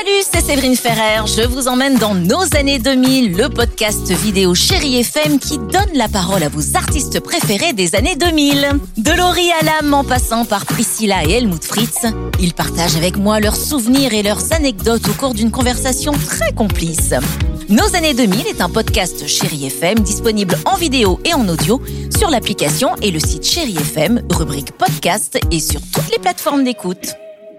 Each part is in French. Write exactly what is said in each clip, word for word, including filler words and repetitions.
Salut, c'est Séverine Ferrer. Je vous emmène dans nos années deux mille, le podcast vidéo Chérie F M qui donne la parole à vos artistes préférés des années deux mille. De Laurie Hallam en passant par Priscilla et Helmut Fritz, ils partagent avec moi leurs souvenirs et leurs anecdotes au cours d'une conversation très complice. Nos années deux mille est un podcast Chérie F M disponible en vidéo et en audio sur l'application et le site Chérie F M, rubrique podcast et sur toutes les plateformes d'écoute.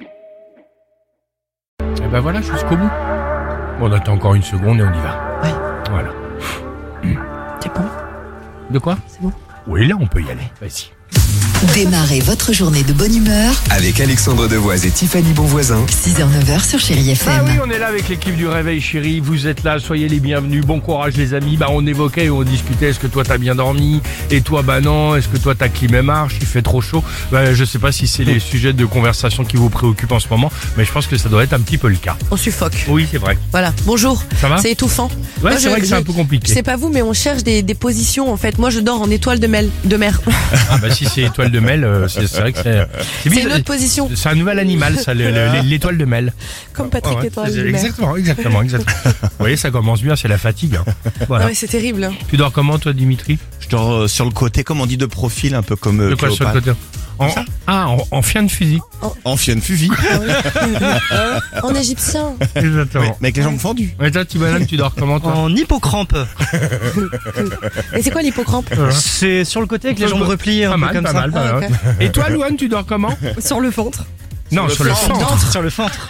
Et ben voilà, jusqu'au bout. Bon, on attend encore une seconde et on y va. Ouais. Voilà. C'est bon. De quoi ? C'est bon. Oui, là, on peut y aller. Vas-y. Démarrez votre journée de bonne humeur avec Alexandre Devoise et Tiffany Bonvoisin. six heures neuf heures sur Chérie F M. Ah oui, on est là avec l'équipe du Réveil Chérie. Vous êtes là, soyez les bienvenus. Bon courage les amis. Bah on évoquait et on discutait. Est-ce que toi t'as bien dormi ? Et toi bah non. Est-ce que toi ta clim marche ? Il fait trop chaud. Bah je sais pas si c'est les sujets de conversation qui vous préoccupent en ce moment, mais je pense que ça doit être un petit peu le cas. On suffoque. Oui, c'est vrai. Voilà. Bonjour. Ça va ? C'est étouffant. Ouais, Moi, c'est je- vrai que c'est je- un peu compliqué. Je sais pas vous, mais on cherche des, des positions en fait. Moi, je dors en étoile de, mer. de mer. Ah bah si c'est étoile de Mel, euh, c'est, c'est vrai que c'est. C'est bizarre. une autre position. C'est un nouvel animal, ça, le- le- l'étoile de Mel. Comme Patrick Ouais, ouais, Étoile c'est- de mer. Exactement, exactement, exactement. Vous voyez, ça commence bien, c'est la fatigue. hein. Voilà. Ah ouais, c'est terrible. hein. Tu dors comment, toi, Dimitri ? Je dors euh, sur le côté, comme on dit, de profil, un peu comme euh, De quoi sur le Cléopâtre. côté en, Ah, en, en chien de fusil. En fienne fusil, En égyptien. Exactement. mais avec les jambes fendues. Et toi, Tibalan, tu dors comment, toi ? En hippocrampe. Et c'est quoi l'hippocrampe? C'est sur le côté avec les jambes repliées, un Pas peu mal, comme pas ça. mal, pas Ah, mal. ok. Et toi, Louane, tu dors comment ? Sur le ventre. Non, sur le centre. Sur le ventre.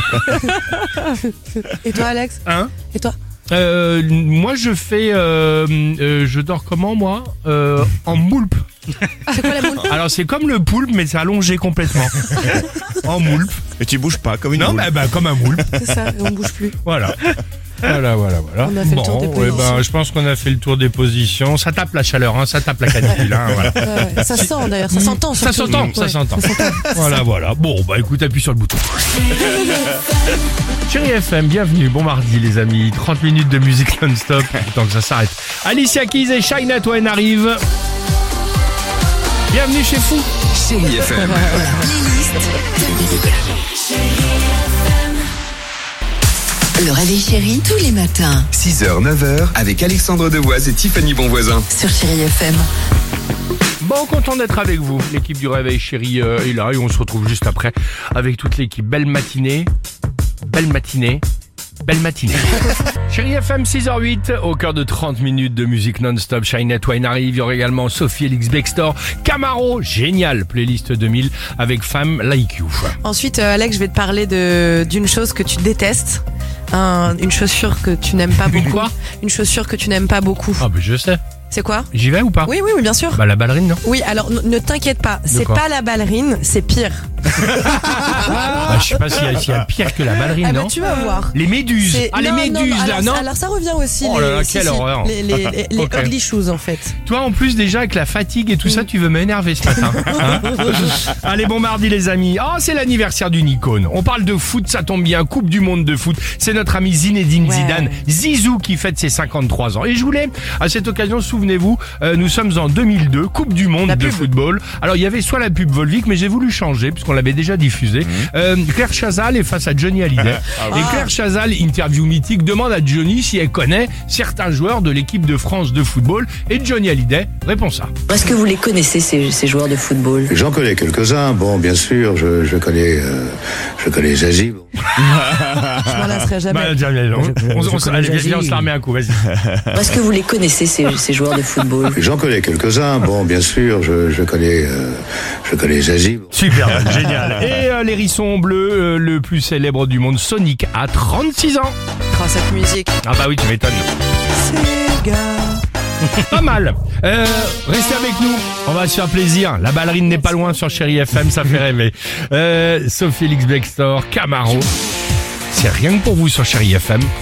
Et toi, Alex? Hein ? Et toi? Euh, moi, je fais... Euh, euh, je dors comment, moi ? euh, En moulpe. C'est quoi la boule? Alors, c'est comme le poulpe, mais c'est allongé complètement. En moulpe. Et tu bouges pas, comme une Non, boule. bah, bah, comme un moulpe. C'est ça, et on bouge plus. Voilà. Voilà, voilà, voilà. On a fait le tour des ouais, positions. ben, je pense qu'on a fait le tour des positions. Ça tape la chaleur, hein, ça tape la canicule. Hein, voilà. Ouais, ouais. Ça se sent d'ailleurs, ça s'entend. Ça surtout. s'entend, ça Ouais. s'entend. Voilà, voilà. Bon, bah écoute, appuie sur le bouton. Chérie F M, bienvenue. Bon mardi, les amis. trente minutes de musique non-stop. Tant que ça s'arrête. Alicia Keys et Shania Twain arrivent. Bienvenue chez Fou. Chérie F M. Le Réveil Chérie, tous les matins six heures neuf heures avec Alexandre Devoise et Tiffany Bonvoisin. sur Chérie F M. Bon, content d'être avec vous. L'équipe du Réveil Chérie euh, est là et on se retrouve juste après avec toute l'équipe. Belle matinée. Belle matinée. Belle matinée. Chérie F M six heures huit, au cœur de trente minutes de musique non-stop. Shania Twain arrive. Il y aura également Sophie Elix Bextor. Camaro, génial. Playlist deux mille avec Femme Like You. Ensuite, euh, Alex, je vais te parler de d'une chose que tu détestes. Un- une chaussure que tu n'aimes pas Une beaucoup. quoi Une chaussure que tu n'aimes pas beaucoup. Ah, bah je sais. C'est quoi? J'y vais ou pas ? Oui, oui, oui, bien sûr. Bah, la ballerine, non ? Oui, alors n- ne t'inquiète pas, c'est quoi pas la ballerine, c'est pire. Bah, je sais pas s'il y, a- s'il y a pire que la ballerine, Ah bah non ? tu vas voir. Les méduses. C'est- Ah, les non, non, méduses, non, là, alors, non ? alors ça revient aussi. Oh les, là là, si, quelle si, horreur. Les, les, les, les Ok. ugly shoes en fait. Toi, en plus, déjà, avec la fatigue et tout ça, tu veux m'énerver ce matin. Hein Allez, bon mardi, les amis. Oh, c'est l'anniversaire d'une icône. On parle de foot, ça tombe bien. Coupe du monde de foot. C'est notre ami Zinedine Ouais. Zidane, Zizou, qui fête ses cinquante-trois ans. Et je voulais, à cette occasion, souvenez-vous, euh, nous sommes en deux mille deux, Coupe du monde La de pub. football. Alors, il y avait soit la pub Volvic, mais j'ai voulu changer, puisqu'on l'avait déjà diffusé. Euh, Claire Chazal est face à Johnny Hallyday. Et Claire Chazal, interview mythique, demande à Johnny si elle connaît certains joueurs de l'équipe de France de football. Et Johnny Hallyday répond ça. Est-ce que vous les connaissez, ces, ces joueurs de football? J'en connais quelques-uns. Bon, bien sûr, je, je connais, euh, je connais Zazie. Bon. Je m'en lasserai jamais. Bah, tiens, viens, on, on, on, on, allez, viens, on se la remet un coup, vas-y. Est-ce que vous les connaissez, ces, ces joueurs de football? J'en connais quelques-uns. Bon, bien sûr, je, je connais, euh, je connais Zazie. Bon. Super, génial. Et euh, l'hérisson bleu, euh, le plus célèbre du monde, Sonic, à trente-six ans. Oh, cette musique. Ah bah oui, tu m'étonnes. Sega. Pas mal. Euh, restez avec nous, on va se faire plaisir. La ballerine n'est pas loin sur Chérie F M, ça fait rêver. Euh, Sophie Elix Bextor, Camaro. C'est rien que pour vous sur Chérie F M.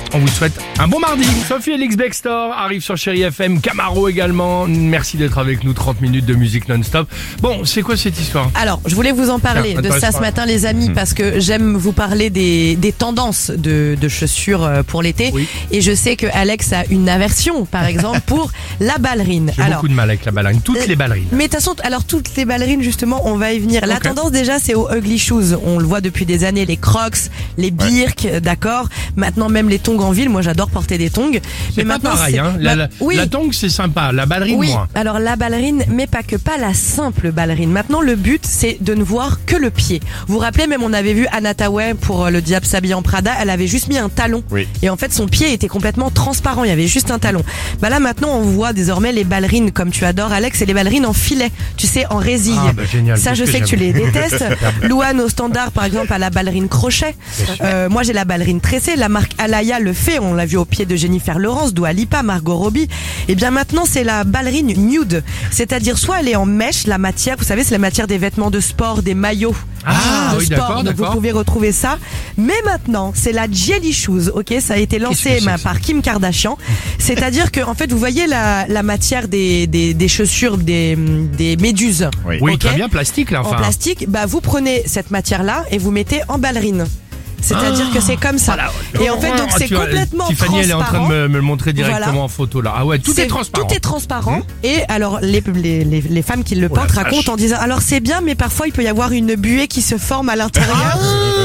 On vous souhaite un bon mardi. Sophie Elix Bextor arrive sur Chérie F M, Camaro également. Merci d'être avec nous, trente minutes de musique non-stop. Bon, c'est quoi cette histoire? Alors, je voulais vous en parler Tiens, de ça ce matin, les amis, parce que j'aime vous parler des, des tendances de, de chaussures euh, pour l'été. Oui. Et je sais que Alex a une aversion, par exemple, pour la ballerine. J'ai beaucoup de mal avec la ballerine, toutes euh, les ballerines. Mais de toute façon, alors toutes les ballerines, justement, on va y venir. La Ok. tendance déjà, c'est aux ugly shoes. On le voit depuis des années, les crocs, les birks, d'accord. Maintenant, même les tongs en ville. Moi, j'adore porter des tongs. C'est pas maintenant, pareil, c'est- hein. La, Ma- la, oui. la tongue, c'est sympa. La ballerine, Oui, moins. alors la ballerine, mais pas que, pas la simple ballerine. Maintenant, le but, c'est de ne voir que le pied. Vous vous rappelez, même on avait vu Anna Tawai pour euh, le Diable s'habille en Prada, elle avait juste mis un talon. Oui. Et en fait, son pied était complètement transparent, il y avait juste un talon. Bah là, maintenant, on voit désormais les ballerines, comme tu adores, Alex, et les ballerines en filet, tu sais, en résille. Ah, bah, génial. Ça, je Qu'est-ce sais que que tu j'aime. les détestes. Louane au standard, par exemple, à la ballerine crochet. Euh, moi, j'ai la ballerine tressée. La marque Alaya le fait. On l'a vu au pied de Jennifer Lawrence, Dua Lipa, Margot Robbie. Et bien maintenant, c'est la ballerine nude. C'est-à-dire, soit elle est en mèche, la matière, vous savez, c'est la matière des vêtements de sport, des maillots. Ah, de oui, sport. d'accord, Donc vous d'accord. pouvez retrouver ça. Mais maintenant, c'est la jelly shoes. Ok, ça a été Qu'est-ce lancé que c'est bah, que ça par Kim Kardashian. C'est-à-dire que, en fait, vous voyez la, la matière des, des, des chaussures des, des méduses. Oui. Oui, Ok. très bien, plastique, là, En enfin. plastique, bah vous prenez cette matière-là et vous mettez en ballerine. C'est-à-dire Ah. que c'est comme ça. Et en fait, donc Ah, c'est tu vois, complètement Tiffany, elle est en train de transparent. me, me le montrer directement Voilà. en photo, là. Ah ouais, tout est, C'est- transparent. Tout est transparent. Et alors, les, les, les, les femmes qui le Oh la portent vache. racontent en disant, alors c'est bien, mais parfois il peut y avoir une buée qui se forme à l'intérieur.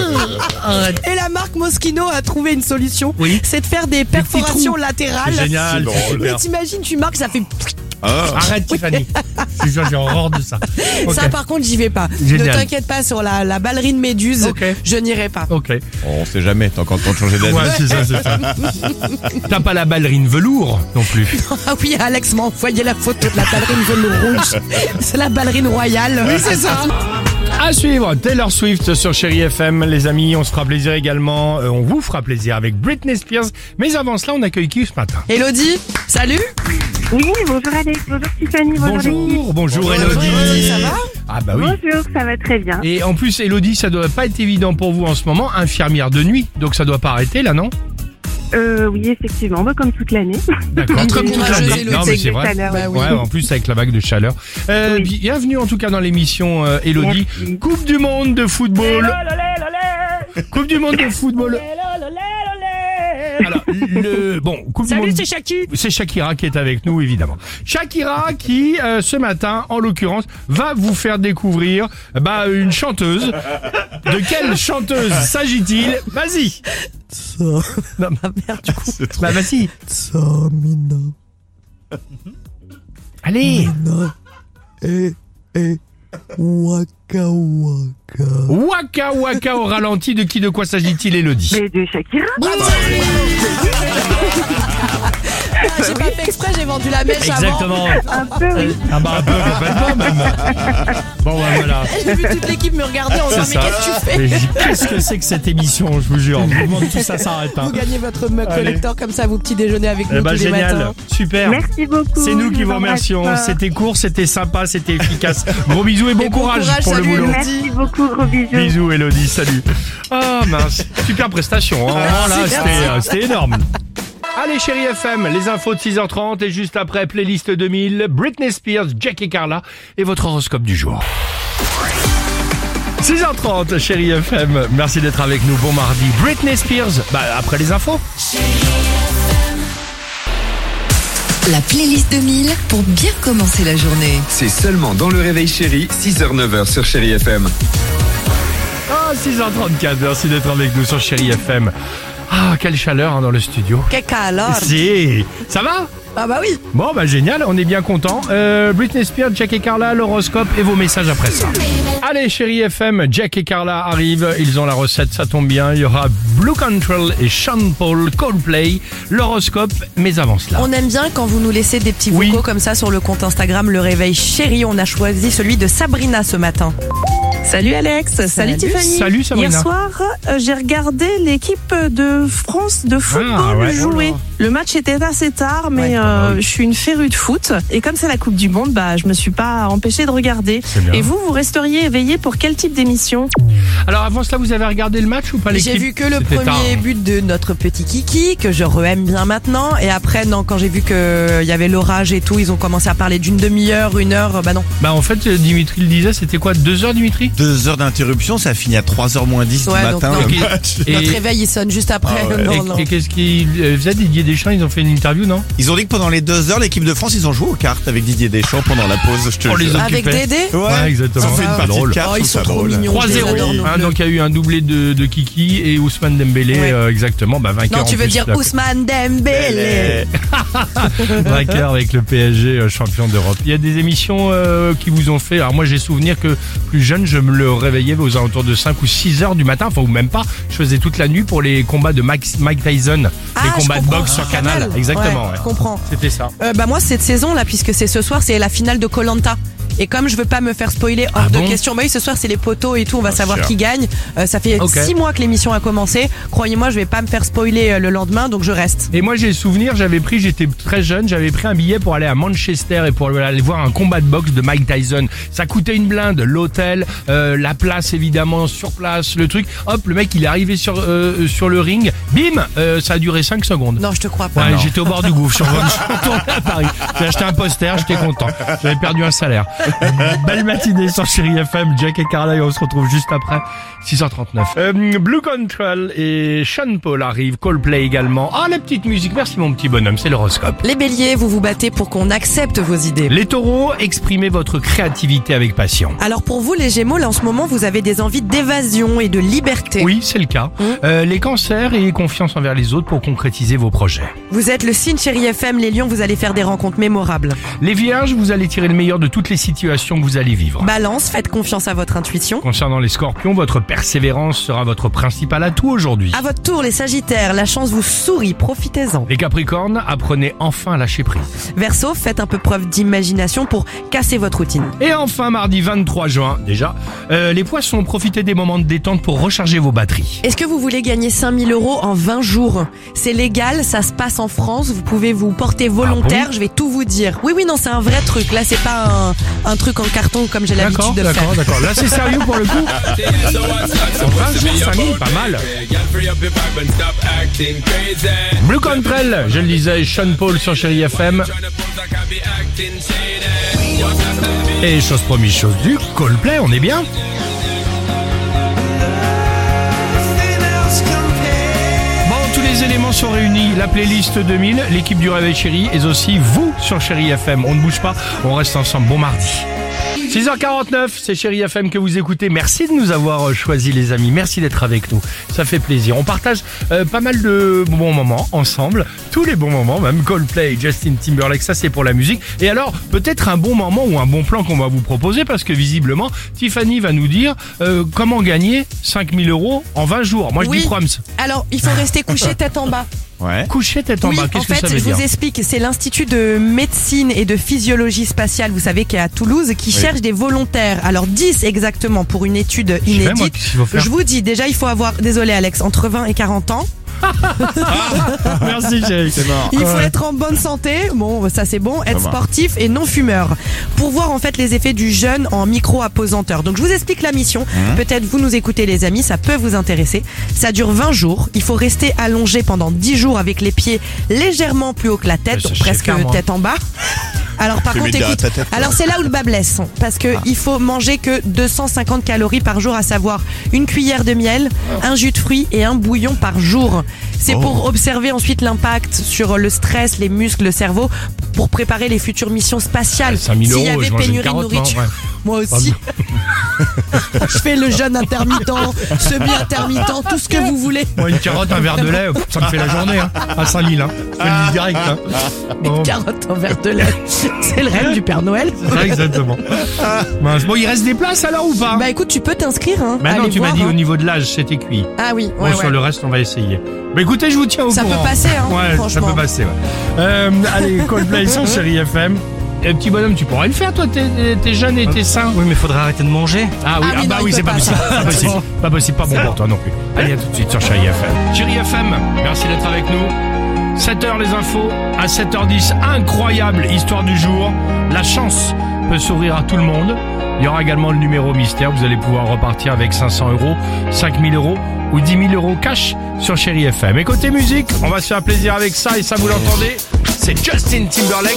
Ah. Et la marque Moschino a trouvé une solution. Oui. C'est de faire des petits perforations trous. latérales. C'est génial. Mais t'imagines, tu marques, ça fait. Arrête, Tiffany. Je te jure, j'ai horreur de ça. Ok. Ça, par contre, j'y vais pas. Génial. Ne t'inquiète pas sur la, la ballerine méduse. Ok. Je n'irai pas. Ok. On sait jamais, t'as encore le temps de changer d'avis. Ouais, c'est ça, c'est ça. T'as pas la ballerine velours non plus. Ah oui, Alex m'a envoyé la photo de la ballerine velours rouge. C'est la ballerine royale. Oui, c'est ça. À suivre, Taylor Swift sur Chérie F M, les amis. On se fera plaisir également. Euh, on vous fera plaisir avec Britney Spears. Mais avant cela, on accueille qui ce matin? Elodie, salut. Oui, bonjour Alex, bonjour Tiffany, bonjour, l'équipe. Bonjour, bonjour Bonjour, Elodie. Elodie, ça va? Ah bah oui. Bonjour, ça va très bien. Et en plus, Elodie, ça doit pas être évident pour vous en ce moment, infirmière de nuit. Donc ça doit pas arrêter là, non? Euh, oui, effectivement, bah, comme toute l'année. D'accord. Très Toute courageuse, l'année. Elodie. Non, mais c'est vrai. Chaleur, Bah oui. Ouais, en plus avec la vague de chaleur. Euh, Oui. Bienvenue en tout cas dans l'émission euh, Elodie. Merci. Coupe du monde de football. Coupe du monde de football. Alors, le bon, Coupe du monde. c'est Shaki. C'est Shakira qui est avec nous, évidemment. Shakira qui, euh, ce matin, en l'occurrence, va vous faire découvrir bah, une chanteuse. De quelle chanteuse s'agit-il? Vas-y. Non, Ma mère, du coup. bah vas-y. Samina. Allez. Et, et, waka waka. Waka waka au ralenti. De qui, de quoi s'agit-il, Elodie? Mais de Shakira. Ah, j'ai pas fait exprès, j'ai vendu la mèche avant. Exactement. Un peu, oui. Ah bah un peu complètement même. Bon bah voilà. J'ai vu toute l'équipe me regarder en disant, mais C'est ça. qu'est-ce que tu fais? Et je dis, qu'est-ce que c'est que cette émission? Je vous jure. Je vous demande tout ça s'arrête. Hein. Vous gagnez votre mug Allez. collector comme ça, vous petit déjeuner avec nous Eh bah tous les génial. matins. Super. Merci beaucoup. C'est nous je qui vous embrasse remercions. fort. C'était court, c'était sympa, c'était efficace. Gros bisous et bon, Et bon courage, courage, pour le salut, boulot. Elodie. Merci beaucoup, gros bisous. Bisous Elodie, salut. Ah mince, super prestation. Hein. Vraiment, là, Merci, c'était, merci. euh, c'était énorme. Allez Chérie F M, les infos de six heures trente et juste après playlist deux mille, Britney Spears, Jackie Carla et votre horoscope du jour. six heures trente, Chérie F M, merci d'être avec nous, bon mardi. Britney Spears, bah après les infos. La playlist deux mille pour bien commencer la journée. C'est seulement dans le réveil chéri, six heures neuf heures sur Chérie F M. Ah, six heures trente-quatre, merci d'être avec nous sur Chérie F M. Ah, quelle chaleur hein, dans le studio. Caca alors. Si, ça va? Ah bah oui. Bon bah génial, on est bien content. Euh, Britney Spears, Jack et Carla, l'horoscope et vos messages après ça. Allez Chérie F M, Jack et Carla arrivent, ils ont la recette, ça tombe bien. Il y aura Blue Control et Sean Paul, Coldplay, l'horoscope, mais avant cela. On aime bien quand vous nous laissez des petits vocaux Oui. comme ça sur le compte Instagram Le Réveil Chéri. On a choisi celui de Sabrina ce matin. Salut Alex, salut, Salut. Tiffany. Salut, Sabrina. Hier soir, euh, j'ai regardé l'équipe de France de football Ah, ouais. jouer. Oh là. Le match était assez tard, mais Ouais. euh, Ah, oui. je suis une férue de foot. Et comme c'est la Coupe du Monde, bah, je me suis pas empêchée de regarder. C'est bien. Et vous, vous resteriez éveillé pour quel type d'émission? Alors avant cela, vous avez regardé le match ou pas l'équipe? J'ai vu que le C'était premier tard, hein. but de notre petit Kiki, que je re-aime bien maintenant. Et après, non, quand j'ai vu qu'il y avait l'orage et tout, ils ont commencé à parler d'une demi-heure, une heure, bah non. Bah en fait, Dimitri le disait, c'était quoi, deux heures Dimitri? Deux heures d'interruption, ça finit à trois heures moins dix Ouais, du donc matin. non. le Ok. match. Et- Notre réveil, il sonne juste après. Ah ouais. Non, Et, non. et qu'est-ce qu'ils euh, faisaient? Didier Deschamps, ils ont fait une interview, non? Ils ont dit que pendant les deux heures, l'équipe de France, ils ont joué aux cartes avec Didier Deschamps pendant la pause. Je te On les jure. a- Avec occupé. Dédé Ouais, Ouais, exactement. Ils ont fait une Ah, partie drôle. de cartes, Oh, je ils trouve ça sont trop drôle. mignons. trois Je les zéro, adore, nos hein, bleus. donc il y a eu un doublé de, de Kiki et Ousmane Dembélé, Ouais. euh, exactement, bah vainqueur. Non, tu en veux plus, dire la- Ousmane Dembélé. vainqueur avec le P S G, euh, champion d'Europe. Il y a des émissions euh, qui vous ont fait. Alors moi j'ai souvenir que plus jeune, je me le réveillais aux alentours de cinq ou six heures du matin, enfin ou même pas. Je faisais toute la nuit pour les combats de Max- Mike Tyson, Ah, les je combats de comprends. boxe sur Canal. Canal. Exactement. Ouais, ouais. je comprends. C'était ça. Euh, bah moi cette saison là, puisque c'est ce soir, c'est la finale de Koh-Lanta. Et comme je veux pas me faire spoiler hors Ah de bon question, bah oui, ce soir c'est les poteaux et tout, on va Bien savoir sûr. qui gagne. Euh, ça fait Ok. six mois que l'émission a commencé. Croyez-moi, je vais pas me faire spoiler euh, le lendemain, donc je reste. Et moi j'ai souvenir, j'avais pris, j'étais très jeune, j'avais pris un billet pour aller à Manchester et pour aller voir un combat de boxe de Mike Tyson. Ça coûtait une blinde, l'hôtel, euh, la place évidemment sur place, le truc. Hop, le mec il est arrivé sur euh, sur le ring, bim, euh, ça a duré cinq secondes. Non, je te crois pas. Ouais, Non. j'étais au bord du gouffre. Je suis revenu- je suis retourné à Paris. J'ai acheté un poster, j'étais content. J'avais perdu un salaire. Belle matinée sur Chérie F M. Jack et Carla, et on se retrouve juste après. six heures trente-neuf. Euh, Blue Control et Sean Paul arrivent. Coldplay également. Ah, la petite musique. Merci mon petit bonhomme. C'est l'horoscope. Les béliers, vous vous battez pour qu'on accepte vos idées. Les taureaux, exprimez votre créativité avec passion. Alors pour vous les gémeaux, là en ce moment vous avez des envies d'évasion et de liberté. Oui, c'est le cas. Mmh. Euh, les cancers, ayez confiance envers les autres pour concrétiser vos projets. Vous êtes le signe Chérie F M, les lions, vous allez faire des rencontres mémorables. Les vierges, vous allez tirer le meilleur de toutes les situations que vous allez vivre. Balance, faites confiance à votre intuition. Concernant les scorpions, votre persévérance sera votre principal atout aujourd'hui. À votre tour les sagittaires, la chance vous sourit, profitez-en. Les capricornes, apprenez enfin à lâcher prise. Verseau, faites un peu preuve d'imagination pour casser votre routine. Et enfin, mardi vingt-trois juin, déjà, euh, les poissons, profitez des moments de détente pour recharger vos batteries. Est-ce que vous voulez gagner cinq mille euros en vingt jours? C'est légal, ça se passe en France, vous pouvez vous porter volontaire, Ah bon je vais tout vous dire. Oui, oui, non, c'est un vrai truc, là c'est pas un, un truc en carton comme j'ai D'accord, l'habitude de faire. d'accord, d'accord. Là, c'est sérieux pour le coup. En vingt jours, cinq mille, pas mal. Blue Control, je le disais, Sean Paul sur Chérie F M. Et chose promise, chose due, Coldplay, on est bien. Bon, tous les éléments sont réunis. La playlist deux mille, l'équipe du Réveil Chéri, et aussi vous sur Chérie F M. On ne bouge pas, on reste ensemble. Bon mardi. six heures quarante-neuf, c'est Chérie F M que vous écoutez. Merci de nous avoir choisi les amis. Merci d'être avec nous. Ça fait plaisir. On partage euh, pas mal de bons moments ensemble. Tous les bons moments, même Coldplay, Justin Timberlake, ça c'est pour la musique. Et alors, peut-être un bon moment ou un bon plan qu'on va vous proposer parce que visiblement, Tiffany va nous dire euh, comment gagner cinq mille euros en vingt jours. Moi je Oui. dis proms. Alors, il faut rester couché tête en bas. Ouais. Coucher tête en Oui, bas, en qu'est-ce que fait, ça veut je dire? vous explique, c'est l'Institut de médecine et de physiologie spatiale, vous savez, qui est à Toulouse, qui cherche des volontaires. Alors dix exactement pour une étude Je sais, moi, inédite. qu'est-ce qu'il faut faire? Je vous dis, déjà, il faut avoir, désolé Alex, entre vingt et quarante ans. Merci chérie. C'est mort. Il faut Ouais. être en bonne santé, bon ça c'est bon, être va. sportif et non fumeur pour voir en fait les effets du jeûne en micro-apesanteur. Donc je vous explique la mission, Mmh. peut-être vous nous écoutez les amis, ça peut vous intéresser. Ça dure vingt jours, il faut rester allongé pendant dix jours avec les pieds légèrement plus haut que la tête, Ça, donc je sais presque faire, moi. tête en bas. Alors par Tu contre mets derrière écoute, ta tête, quoi. alors c'est là où le bas blesse parce que il faut manger que deux cent cinquante calories par jour, à savoir une cuillère de miel, un jus de fruits et un bouillon par jour. C'est Oh. pour observer ensuite l'impact sur le stress, les muscles, le cerveau, pour préparer les futures missions spatiales. cinq mille S'il y euros, avait je mange une pénurie de carotte, non, nourriture. ouais. Moi aussi. Je fais le jeûne intermittent, semi-intermittent, tout ce que vous voulez. Moi, une carotte, un verre de lait, ça me fait la journée, hein, à cinq mille, hein. Je le dis direct, hein. Bon, Carotte en verre de lait. C'est le rêve du Père Noël. c'est ça, exactement. Mince. Bon, il reste des places alors ou pas? Bah écoute, tu peux t'inscrire. Hein. Bah non, Allez tu m'as voir, dit hein. au niveau de l'âge, c'était cuit. Ah oui, Bon, ouais, sur ouais. le reste, on va essayer. Bah écoutez, je vous tiens au Ça courant. peut passer, hein, Ouais, ça franchement. peut passer, ouais. Euh, allez, Coldplay sur Chérie F M. euh, petit bonhomme, tu pourrais le faire, toi, t'es, t'es jeune et t'es sain. Oui, mais faudrait arrêter de manger. Ah oui, Ah ah, oui, bah non, oui, il c'est peut pas pas, possible. ça. Pas possible. Pas possible, pas bon pour toi non plus. Allez, à tout de suite sur Chérie F M. Chérie F M, merci d'être avec nous. sept heures les infos, à sept heures dix, incroyable histoire du jour. La chance peut sourire à tout le monde. Il y aura également le numéro mystère. Vous allez pouvoir repartir avec cinq cents euros, cinq mille euros ou dix mille euros cash sur Chérie F M. Et côté musique, on va se faire plaisir avec ça et ça vous l'entendez. C'est Justin Timberlake.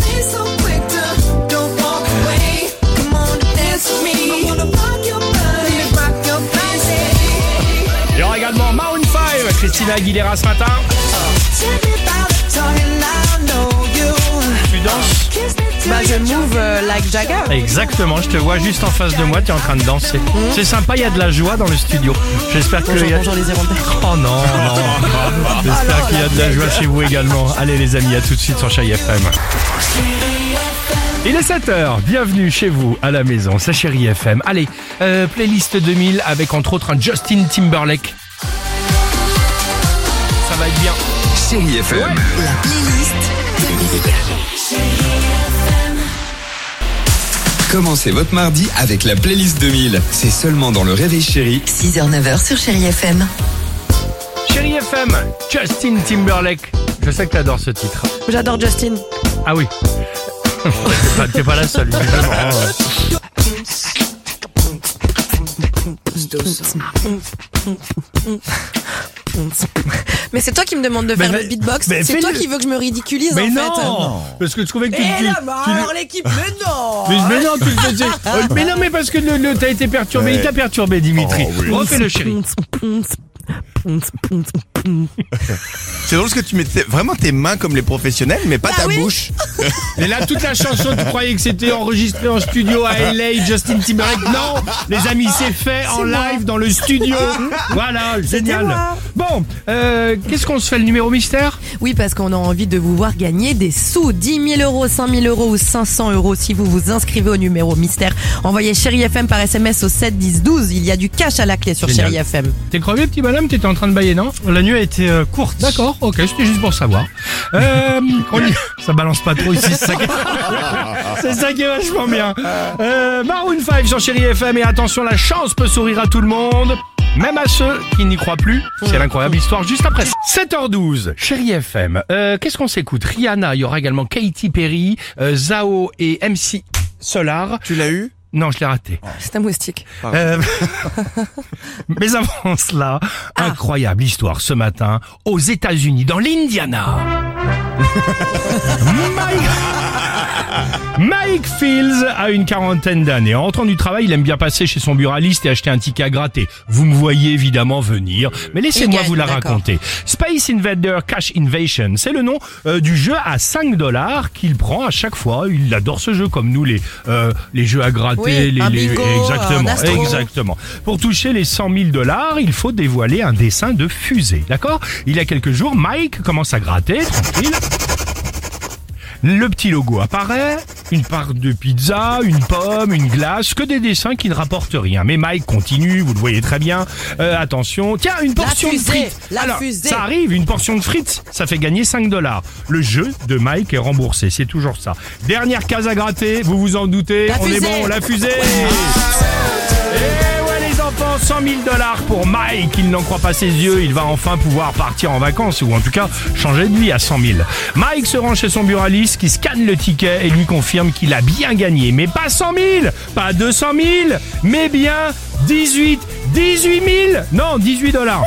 Il y aura également Maroon five, Christina Aguilera ce matin. Tu danses? Bah je move euh, like Jagger. Exactement, je te vois juste en face de moi, tu es en train de danser. C'est sympa, il y a de la joie dans le studio. J'espère que... Bonjour, y a... bonjour les Irlandais. Oh non, non. J'espère qu'il y a de la joie chez vous également. Allez les amis, à tout de suite sur Chérie F M. Il est sept heures, bienvenue chez vous à la maison, c'est Chérie F M. Allez, euh, playlist deux mille avec entre autres un Justin Timberlake. Ça va être bien. Chérie F M. La playlist deux mille. Commencez votre mardi avec la playlist deux mille. C'est seulement dans le Réveil Chérie. six heures neuf heures sur Chérie F M. Chérie F M, Justin Timberlake. Je sais que t'adores ce titre. J'adore Justin. Ah oui. T'es pas, t'es pas la seule, évidemment. Mais c'est toi qui me demande de faire Mais- le beatbox. mais C'est toi fais-le. qui veux que je me ridiculise Mais en non, fait. Parce que je trouvais que tu... Et tu- là, tu- bah, alors l'équipe, mais non. Mais, mais non, tu le faisais. Euh, Mais non, mais parce que le, le- t'as été perturbé. Il t'a perturbé, Dimitri. Oh, oui. Refais-le, chéri. C'est drôle parce que tu mettais vraiment tes mains comme les professionnels, mais pas Bah ta oui. bouche. Et là, toute la chanson, tu croyais que c'était enregistré en studio à L A, Justin Timberlake. Non, les amis, c'est fait en live dans le studio. Voilà, génial. moi. Bon, euh, qu'est-ce qu'on se fait, le numéro mystère? Oui, parce qu'on a envie de vous voir gagner des sous. dix mille euros, cinq mille euros ou cinq cents euros si vous vous inscrivez au numéro mystère. Envoyez Chérie F M par S M S au sept dix douze. Il y a du cash à la clé sur Génial. Chérie F M. T'es crevé, petit bonhomme? T'étais en train de bailler, non? La nuit a été euh, courte. D'accord, ok, c'était juste pour savoir. Euh, on y... Ça balance pas trop ici, c'est ça qui est, c'est ça qui est vachement bien. Euh, Maroon five sur Chérie F M et attention, la chance peut sourire à tout le monde. Même à ceux qui n'y croient plus. C'est l'incroyable histoire juste après. sept heures douze, Chérie F M. Euh, qu'est-ce qu'on s'écoute? Rihanna, il y aura également Katy Perry, euh, Zao et M C Solar. Tu l'as eu? Non, je l'ai raté. C'est un moustique. Euh, mais avant cela, incroyable histoire ce matin aux États-Unis, dans l'Indiana. Mike... Mike Fields a une quarantaine d'années. En rentrant du travail, il aime bien passer chez son buraliste et acheter un ticket à gratter. Vous me voyez évidemment venir, mais laissez-moi Il gagne, vous la d'accord. raconter. Space Invader Cash Invasion, c'est le nom euh, du jeu à cinq dollars qu'il prend à chaque fois. Il adore ce jeu comme nous, les euh, les jeux à gratter. Oui, les, un les- bingo, exactement, un astro. exactement. Pour toucher les cent mille dollars, il faut dévoiler un dessin de fusée. D'accord? Il y a quelques jours, Mike commence à gratter, tranquille. Le petit logo apparaît, une part de pizza, une pomme, une glace, que des dessins qui ne rapportent rien. Mais Mike continue, vous le voyez très bien. Euh, attention, tiens, une portion fusée, de frites. la Alors, fusée. ça arrive, une portion de frites, ça fait gagner cinq dollars. Le jeu de Mike est remboursé, c'est toujours ça. Dernière case à gratter, vous vous en doutez, La on fusée. est bon, la fusée. Et ouais les enfants, cent mille dollars pour Mike, il n'en croit pas ses yeux, il va enfin pouvoir partir en vacances ou en tout cas changer de vie à cent mille. Mike se rend chez son buraliste qui scanne le ticket et lui confirme qu'il a bien gagné, mais pas cent mille, pas deux cent mille, mais bien dix-huit, dix-huit mille, non dix-huit dollars.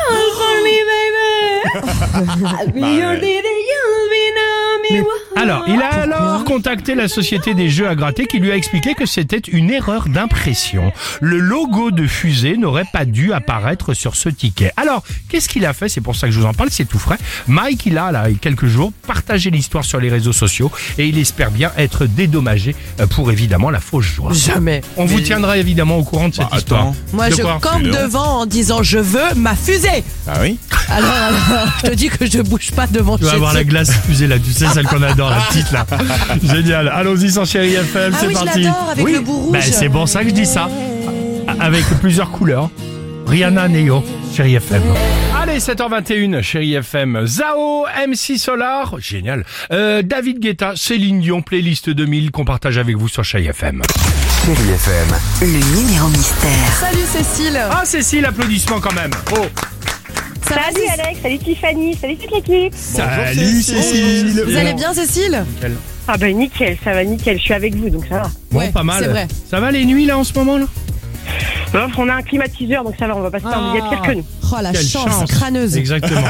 Alors, il a alors contacté la société des jeux à gratter qui lui a expliqué que c'était une erreur d'impression. Le logo de fusée n'aurait pas dû apparaître sur ce ticket. Alors, qu'est-ce qu'il a fait? C'est pour ça que je vous en parle, c'est tout frais. Mike, il a, là, il y a quelques jours, partagé l'histoire sur les réseaux sociaux et il espère bien être dédommagé pour évidemment la fausse joie. Jamais. On vous tiendra évidemment au courant de cette Bah, histoire. attends. Moi, De je quoi? campe Dis donc. devant en disant je veux ma fusée. Ah oui. Alors, alors, je te dis que je bouge pas devant Tu vas chez avoir eux. la glace fusée là, tu sais, celle qu'on adore, la petite là. Génial. Allons-y sans Chérie F M, Ah c'est oui, je parti. l'adore, avec le bout rouge. Ben, c'est pour ça que je dis ça. Avec plusieurs couleurs. Rihanna, Neo, Chérie F M. Allez. Allez, sept heures vingt et une, chérie F M. Zao, M C Solar, génial. Euh, David Guetta, Céline Dion, playlist deux mille qu'on partage avec vous sur chérie F M. Chérie F M. Le numéro mystère. Salut Cécile. Ah, Cécile, applaudissements quand même. Oh. Ça va, Salut Cécile Alex, salut Tiffany, salut toute l'équipe. Salut Cécile. Vous allez bien Cécile? Nickel. Ah bah nickel, ça va nickel, je suis avec vous donc ça va. Bon, Ouais, pas mal. c'est vrai. Ça va les nuits là en ce moment là? Alors, on a un climatiseur donc ça va, on va pas se faire, il y a pire que nous. Oh la Quelle chance, chance. crâneuse. Exactement.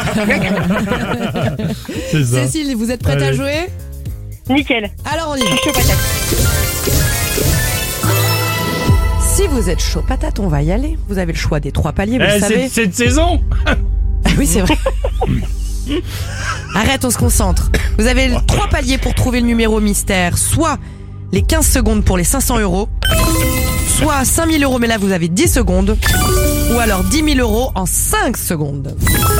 C'est ça. Cécile, vous êtes prête à Allez. jouer? Nickel, Alors on y je va. suis chaud patate. Si vous êtes chaud patate, on va y aller. Vous avez le choix des trois paliers, vous Eh, le c'est savez. cette saison. Ah oui, c'est vrai. Arrête, on se concentre. Vous avez le- trois paliers pour trouver le numéro mystère. Soit les quinze secondes pour les cinq cents euros, soit cinq mille euros, mais là vous avez dix secondes, ou alors dix mille euros en cinq secondes.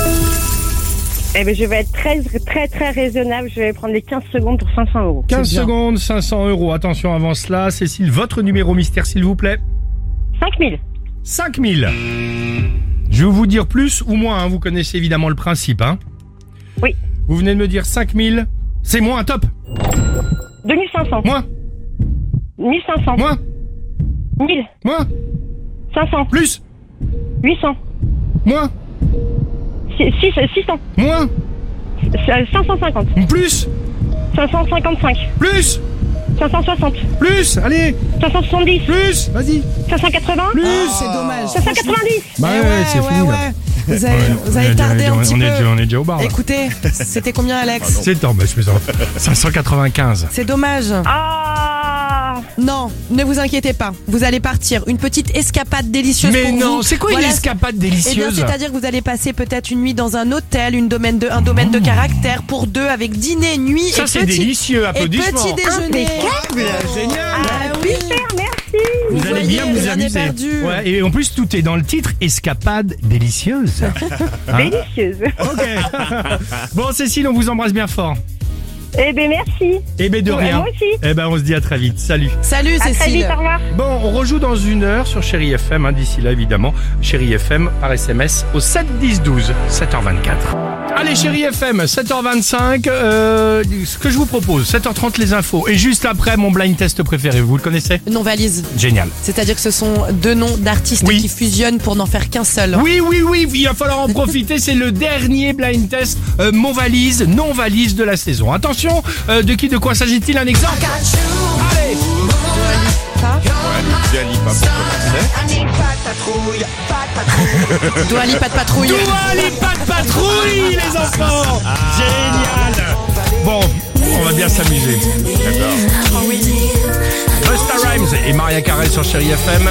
Eh ben je vais être très très très raisonnable, je vais prendre les quinze secondes pour cinq cents euros. quinze C'est bien. secondes, cinq cents euros. Attention avant cela, Cécile, votre numéro mystère s'il vous plaît. cinq mille. cinq mille. Je vais vous dire plus ou moins, hein. Vous connaissez évidemment le principe. Hein. Oui. Vous venez de me dire cinq mille, c'est moins, top. deux mille cinq cents. Moins, mille cinq cents. moins, mille. moins, cinq cents. plus, huit cents. moins, six cents. moins, cinq cent cinquante. plus, cinq cent cinquante-cinq. plus, cinq cent soixante. plus, allez, cinq cent soixante-dix. plus, vas-y, cinq cent quatre-vingts. plus. C'est dommage. cinq cent quatre-vingt-dix. Bah Eh ouais, c'est fini là. Vous avez, vous On avez est- tardé on un est- petit on peu. est déjà- on est déjà au bar là. Écoutez, c'était combien Alex? C'est temps, bah, je fais ça. cinq cent quatre-vingt-quinze. C'est dommage. Ah. Non, ne vous inquiétez pas. Vous allez partir. Une petite escapade délicieuse Mais pour non, vous. c'est quoi Voilà. une escapade Eh bien, délicieuse? c'est-à-dire que vous allez passer peut-être une nuit dans un hôtel, une domaine de, un domaine de caractère pour deux avec dîner, nuit Ça et c'est petit, délicieux, et applaudissements. petit déjeuner. Génial. Ah oui. Super, merci. Vous, Vous allez voyez, bien vous rien n'est amuser. perdu. Ouais, et en plus tout est dans le titre, escapade délicieuse. Hein? Délicieuse. Ok. Bon Cécile, on vous embrasse bien fort. Eh ben merci. Eh ben de Ouais, rien. moi aussi. Eh ben on se dit à très vite. Salut. Salut À très Cécile. vite, au revoir. Bon, on rejoue dans une heure sur Chérie F M, hein, d'ici là évidemment. Chérie F M par S M S au sept dix douze, sept heures vingt-quatre. Allez Chérie F M, sept heures vingt-cinq, euh, ce que je vous propose, sept heures trente les infos. Et juste après, mon blind test préféré, vous le connaissez? Non valise. Génial. C'est-à-dire que ce sont deux noms d'artistes Oui. qui fusionnent pour n'en faire qu'un seul. Oui, oui, oui, il va falloir en profiter. C'est le dernier blind test euh, mon valise, non valise de la saison. Attention, euh, de qui, de quoi s'agit-il? Un exemple? Allez. Dua Lipa pour commencer. Dua Lipa de patrouille. Dua Lipa de patrouille, les enfants. Génial. Bon, on va bien s'amuser. Busta Rhymes et Maria Carey sur Chérie F M.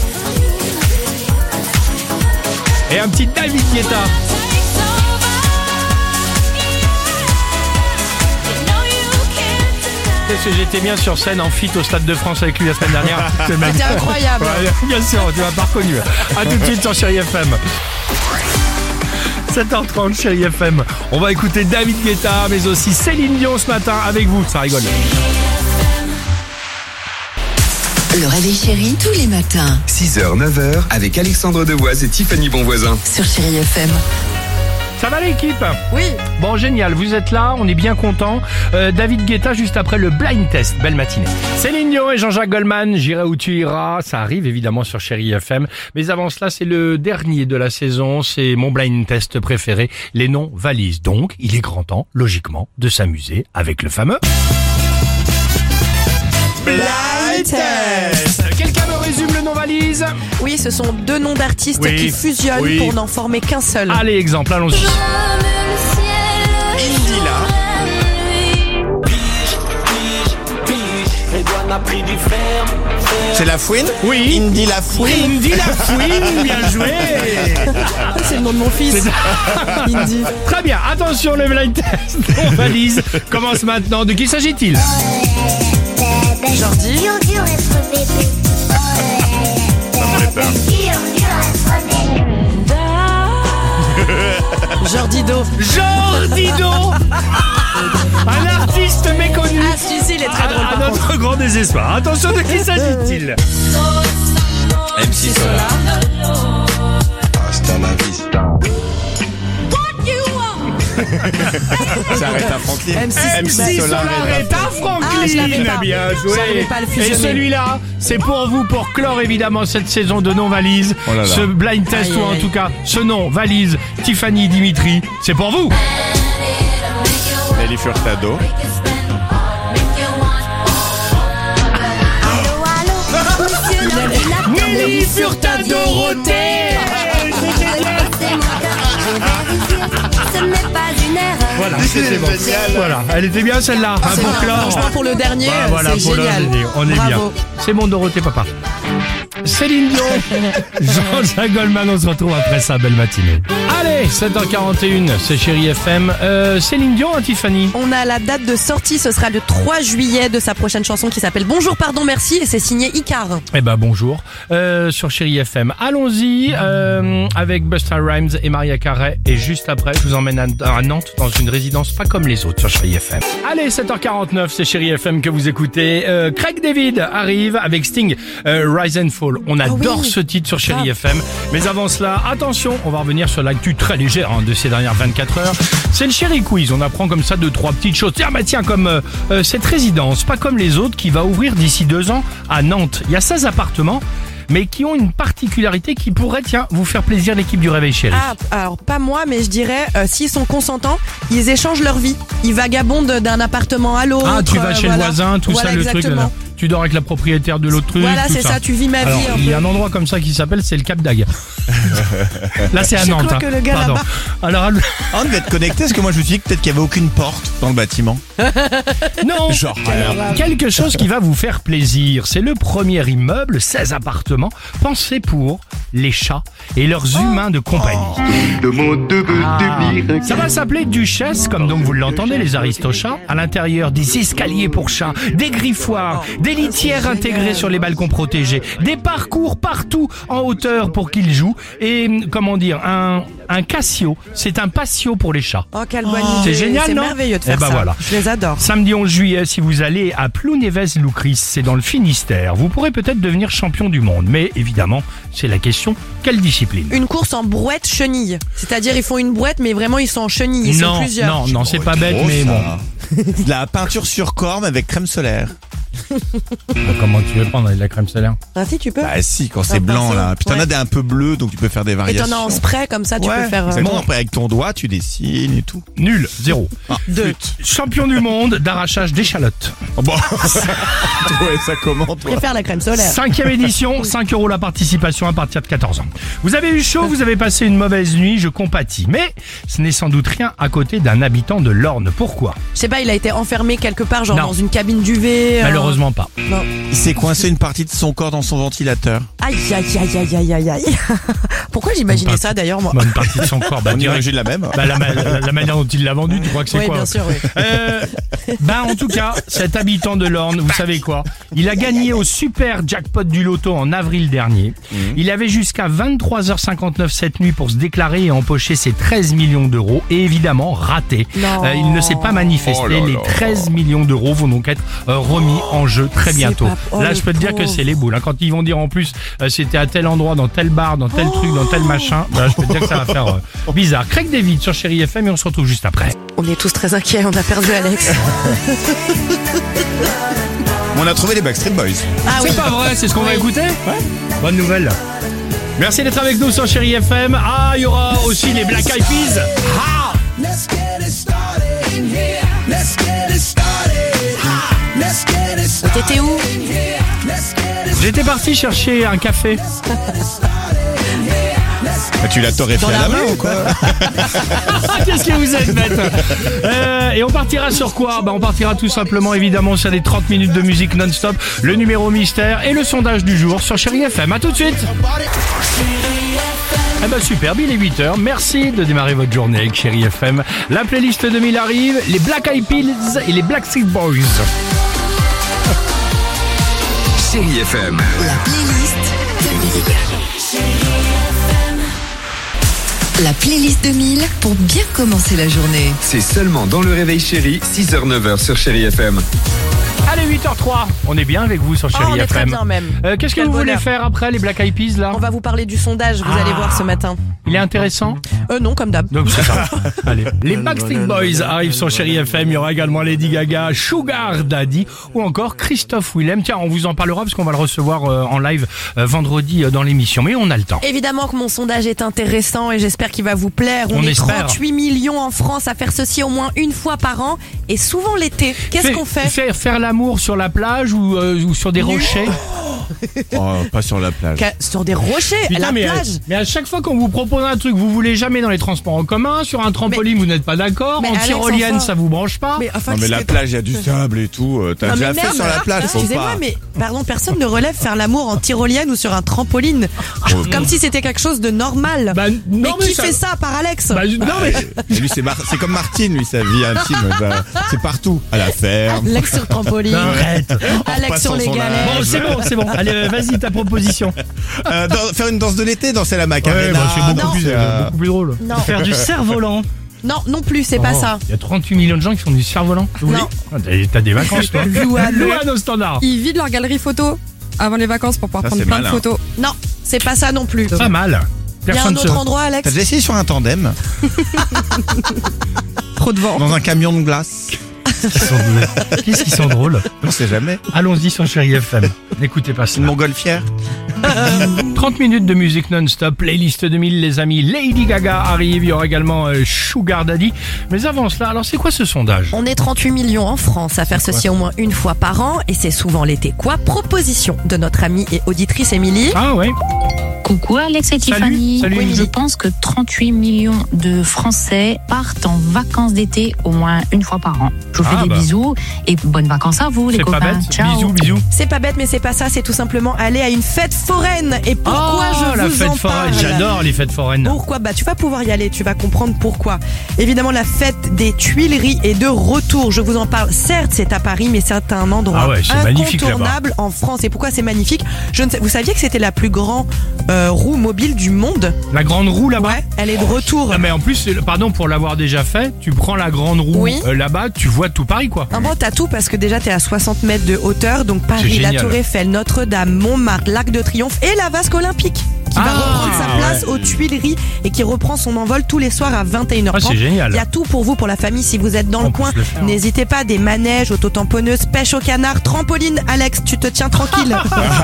Et un petit David Guetta. Parce que j'étais bien sur scène en feat au Stade de France avec lui la semaine dernière. C'est le même. C'était incroyable. Ouais, bien sûr, tu m'as pas reconnu. A tout de suite sur Chérie F M. sept heures trente, Chérie F M. On va écouter David Guetta, mais aussi Céline Dion ce matin avec vous. Ça rigole. Le réveil chéri tous les matins six heures, neuf heures avec Alexandre Devoise et Tiffany Bonvoisin. sur Chéri F M. Ça va l'équipe? Oui. Bon, génial, vous êtes là, on est bien contents. Euh, David Guetta juste après le blind test. Belle matinée. Céline Dion et Jean-Jacques Goldman, J'irai où tu iras. Ça arrive évidemment sur Chérie F M. Mais avant cela, c'est le dernier de la saison. C'est mon blind test préféré. Les noms valises. Donc, il est grand temps, logiquement, de s'amuser avec le fameux blind test. Quelqu'un me résume le nom valise? Oui, ce sont deux noms d'artistes Oui. qui fusionnent Oui. pour n'en former qu'un seul. Allez, exemple, allons-y. Indila. C'est la fouine? Oui. Indy la fouine. Indy la fouine, bien joué. C'est le nom de mon fils. Indy. Très bien, attention, le blind test en valise commence maintenant. De qui s'agit-il? Jordi. Jordido. Jordido. Un artiste méconnu. Ah, celui-ci, il est très drôle. À, à par notre grand désespoir. Attention, de qui s'agit-il? M C Solar. Hasta la vista. Ça arrête à Franklin. M six, M six Solar Solar est est à Ah, je l'avais Franklin. pas. Bien joué. J'arrivais pas à le Et fusionner. celui-là, c'est pour vous, pour clore évidemment cette saison de non-valise. Oh là là. Ce blind test, Aïe, ou en aïe. tout cas, ce nom, valise, Tiffany Dimitri, c'est pour vous. Nelly Furtado. Nelly Furtado Roté. Voilà, c'est bon. Voilà, elle était bien celle-là, hein, C'est pour bien. clore. Franchement, pour le dernier, Voilà, euh, voilà, c'est pour le génial. dernier, on est Bravo. bien. C'est mon Dorothée, papa. Céline Dion, Jean-Jacques Goldman, on se retrouve après ça, belle matinée. Allez, sept heures quarante et un, c'est Chérie F M. Euh, Céline Dion, hein, Tiffany? On a la date de sortie, ce sera le trois juillet de sa prochaine chanson qui s'appelle Bonjour, pardon, merci et c'est signé Icar. Eh ben bonjour, euh, sur Chérie F M. Allons-y euh, avec Busta Rhymes et Maria Carey. Et juste après, je vous emmène à, à Nantes dans une résidence pas comme les autres sur Chérie F M. Allez, sept heures quarante-neuf, c'est Chérie F M que vous écoutez. Euh, Craig David arrive avec Sting, euh, Rise and Fall. On adore oui. ce titre sur Chérie Grave. F M. Mais avant cela, attention, on va revenir sur l'actu très légère hein, de ces dernières vingt-quatre heures. C'est le Chérie Quiz. On apprend comme ça deux, trois petites choses. Tiens, bah tiens, comme euh, euh, cette résidence, pas comme les autres, qui va ouvrir d'ici deux ans à Nantes. Il y a seize appartements, mais qui ont une particularité qui pourrait, tiens, vous faire plaisir, l'équipe du Réveil Chérie. Ah, alors pas moi, mais je dirais, euh, s'ils sont consentants, ils échangent leur vie. Ils vagabondent d'un appartement à l'autre. Ah, tu vas euh, chez voilà. le voisin, tout Voilà, ça, le truc. exactement. Là, là. Tu dors avec la propriétaire de l'autre truc. Voilà, tout c'est ça, tu vis ma Alors, vie un il y a peu. un endroit comme ça qui s'appelle, c'est le Cap d'Agde. Là, c'est à Je Nantes. crois hein. que le gars Pardon. là-bas- Alors, Ah, on devait être connecté parce que moi je me suis dit que peut-être qu'il y avait aucune porte dans le bâtiment. non, Genre. Alors, quelque chose qui va vous faire plaisir. C'est le premier immeuble, seize appartements, pensé pour les chats et leurs humains de compagnie. Ah. Ça va s'appeler Duchesse, comme donc vous l'entendez, les aristochats. À l'intérieur, des escaliers pour chats, des griffoirs, des litières intégrées sur les balcons protégés, des parcours partout en hauteur pour qu'ils jouent. Et, comment dire, un, un Casio. C'est un patio pour les chats. Oh, quelle bonne idée. C'est génial, C'est non merveilleux de Eh faire ben ça. voilà. Je les adore. Samedi onze juillet, si vous allez à Plounevez-Loucris, c'est dans le Finistère, vous pourrez peut-être devenir champion du monde. Mais évidemment, c'est la question, quelle discipline? Une course en brouette chenille. C'est-à-dire, ils font une brouette, mais vraiment, ils sont en chenille. Ils non, sont plusieurs. non, non, c'est pas bête, Oh, mais ça. bon. De la peinture sur corne avec crème solaire. Comment tu veux prendre avec de la crème solaire? Ah, si, tu peux. Bah si, quand Un c'est blanc pinceau. là. Puis t'en Ouais. as des un peu bleus, donc tu peux faire des Et variations. t'en as en spray, comme ça, tu Ouais, peux faire. euh, exactement. bon. Après avec ton doigt, tu dessines et tout. Nul, zéro. Deux. Champion du monde d'arrachage d'échalotes. Oh, bon. Ouais, ça comment Je toi? préfère la crème solaire. Cinquième édition, cinq euros la participation à partir de quatorze ans. Vous avez eu chaud, vous avez passé une mauvaise nuit, je compatis. Mais ce n'est sans doute rien à côté d'un habitant de l'Orne. Pourquoi? Je sais pas, il a été enfermé quelque part, genre Non. dans une cabine d'U V. euh, Malheureusement pas. Non. Il s'est coincé une partie de son corps dans son ventilateur. Aïe, aïe, aïe, aïe, aïe, aïe, aïe. Pourquoi j'imaginais Une ça d'ailleurs, moi? Bonne partie de son corps. Bah, On direct. imagine la même. Bah, la, ma- la- la manière dont il l'a vendu, tu crois que c'est Oui, quoi? bien sûr, oui. Euh, ben en tout cas, cet habitant de l'Orne, vous savez quoi? Il a gagné au super jackpot du loto en avril dernier. Il avait jusqu'à vingt-trois heures cinquante-neuf cette nuit pour se déclarer et empocher ses treize millions d'euros. Et évidemment, raté. Non. Euh, il ne s'est pas manifesté. Oh là Les là. treize millions d'euros vont donc être euh, remis en jeu très C'est bientôt. pas- oh, Là, le je peux te dire que pauvre. c'est les boules. hein. Quand ils vont dire en plus, euh, c'était à tel endroit, dans tel bar, dans tel truc, dans tel machin, bah, je peux te dire que ça va faire euh, bizarre. Craig David sur Chérie F M et on se retrouve juste après. On est tous très inquiets, on a perdu Alex. On a trouvé les Backstreet Boys. Ah oui. C'est pas vrai, c'est ce qu'on va écouter? Bonne nouvelle. Merci d'être avec nous sur Chérie F M. Ah, il y aura aussi les Black Eyed Peas. Ah T'étais où? J'étais parti chercher un café. Bah, tu l'as torréfié Dans à la la main rue ou quoi? Ah, qu'est-ce que vous êtes bête. euh, Et on partira sur quoi? Bah, on partira tout simplement évidemment sur les trente minutes de musique non-stop, le numéro mystère et le sondage du jour sur Chérie F M. A tout de suite. Eh ben super, il est huit heures. Merci de démarrer votre journée avec Chérie F M. La playlist deux mille arrive, les Black Eyed Peas et les Black Street Boys. Chérie F M. La playlist deux mille. La playlist deux mille pour bien commencer la journée. C'est seulement dans le Réveil Chérie, six heures neuf heures sur Chérie F M. Allez, huit heures zéro trois, on est bien avec vous sur Chérie Oh, on est F M. très bien même. Euh, Qu'est-ce que Quel vous voulez bonheur. faire après les Black Eyed Peas là? On va vous parler du sondage, vous Ah. allez voir ce matin. Il est intéressant? Euh non, comme d'hab. Donc c'est ça. Allez. Les Backstreet Boys arrivent sur Chérie F M. Il y aura également Lady Gaga, Sugar Daddy ou encore Christophe Willem. Tiens, on vous en parlera parce qu'on va le recevoir euh, en live euh, vendredi euh, dans l'émission. Mais on a le temps. Évidemment que mon sondage est intéressant et j'espère qu'il va vous plaire. On, On est espère. trente-huit millions en France à faire ceci au moins une fois par an et souvent l'été. Qu'est-ce Fait- qu'on fait Faire, faire l'amour sur la plage ou, euh, ou sur des rochers? Oh, pas sur la plage. Qu'à- Sur des rochers, à Putain, la mais, plage. à, mais à chaque fois qu'on vous propose un truc, vous voulez jamais dans les transports en commun, sur un trampoline vous n'êtes pas d'accord, Mais en Alex, tyrolienne enfin. ça vous branche pas. Mais enfin, Non mais qu'est-ce la que- plage, il y a du sable et tout. euh, T'as Non, déjà mais fait même, sur la plage, faut excusez-moi, pas. mais pardon, personne ne relève faire l'amour en tyrolienne ou sur un trampoline. Comme si c'était quelque chose de normal. Bah, non, mais, mais qui ça- fait ça par Alex Bah, non mais Et lui, c'est Mar- c'est comme Martine, lui, sa vie intime. bah, c'est partout. À la ferme. Alex sur trampoline. arrête. Alex passant sur les son galets. Bon, c'est bon, c'est bon. Allez, euh, vas-y, ta proposition. Euh, dans- faire une danse de l'été, danser la Macarena. Ouais, bah, c'est beaucoup, non. plus, C'est, euh, euh, beaucoup plus drôle. Non. Faire du cerf-volant. Non, non plus, c'est pas Oh, ça. Il y a trente-huit millions de gens qui font du cerf-volant. Vous Non. voulez Ah, t'as- T'as des vacances, toi. Louane. Louane au standard. Ils vident leur galerie photo avant les vacances pour pouvoir Ça, prendre c'est plein malin. de photos. Non, c'est pas ça non plus. Pas mal. Il y a un Personne se... autre endroit, Alex? T'as déjà essayé sur un tandem, Trop de vent. dans un camion de glace? Qu'est-ce qu'ils sont drôles. On sait jamais. Allons-y sur Chérie F M. N'écoutez pas ça. Une montgolfière. trente minutes de musique non-stop, playlist deux mille les amis. Lady Gaga arrive, il y aura également euh, Sugar Daddy. Mais avant cela, alors c'est quoi ce sondage? On est trente-huit millions en France à faire ceci au moins une fois par an et c'est souvent l'été. Quoi? Proposition de notre amie et auditrice Émilie. Ah ouais. Coucou Alex et Salut, Tiffany. salut, Oui, Émilie. je pense que trente-huit millions de Français partent en vacances d'été au moins une fois par an. Je vous fais Ah des bah. bisous et bonnes vacances à vous les C'est copains. pas bête. Ciao. Bisous, bisous. C'est pas bête mais c'est pas ça, c'est tout simplement aller à une fête foraine. Et pourquoi Oh, je la vous fête en foraine. parle? J'adore les fêtes foraines. Pourquoi? Bah tu vas pouvoir y aller, tu vas comprendre pourquoi. Évidemment la fête des Tuileries est de retour, je vous en parle. Certes c'est à Paris mais c'est un endroit Ah ouais, c'est magnifique incontournable en France. Et pourquoi c'est magnifique? Je ne sais, vous saviez que c'était la plus grande euh, roue mobile du monde? La grande roue là-bas. Ouais, elle est de retour. Ah, mais en plus, c'est- pardon pour l'avoir déjà fait, tu prends la grande roue Oui. euh, là-bas, tu vois tout Paris quoi. Un bon, t'as tout parce que déjà t'es à soixante mètres de hauteur, donc C'est Paris, la génial. Tour Eiffel, Notre-Dame, Montmartre, l'Arc de Triomphe et la Vasque Olympique qui va Ah, reprendre sa place aux Tuileries et qui reprend son envol tous les soirs à vingt et une heures Ah, trente. c'est génial. Il y a tout pour vous, pour la famille, si vous êtes dans On le peut coin. se le faire. N'hésitez pas, des manèges, autotamponneuses, pêche au canard, trampoline. Alex, tu te tiens tranquille.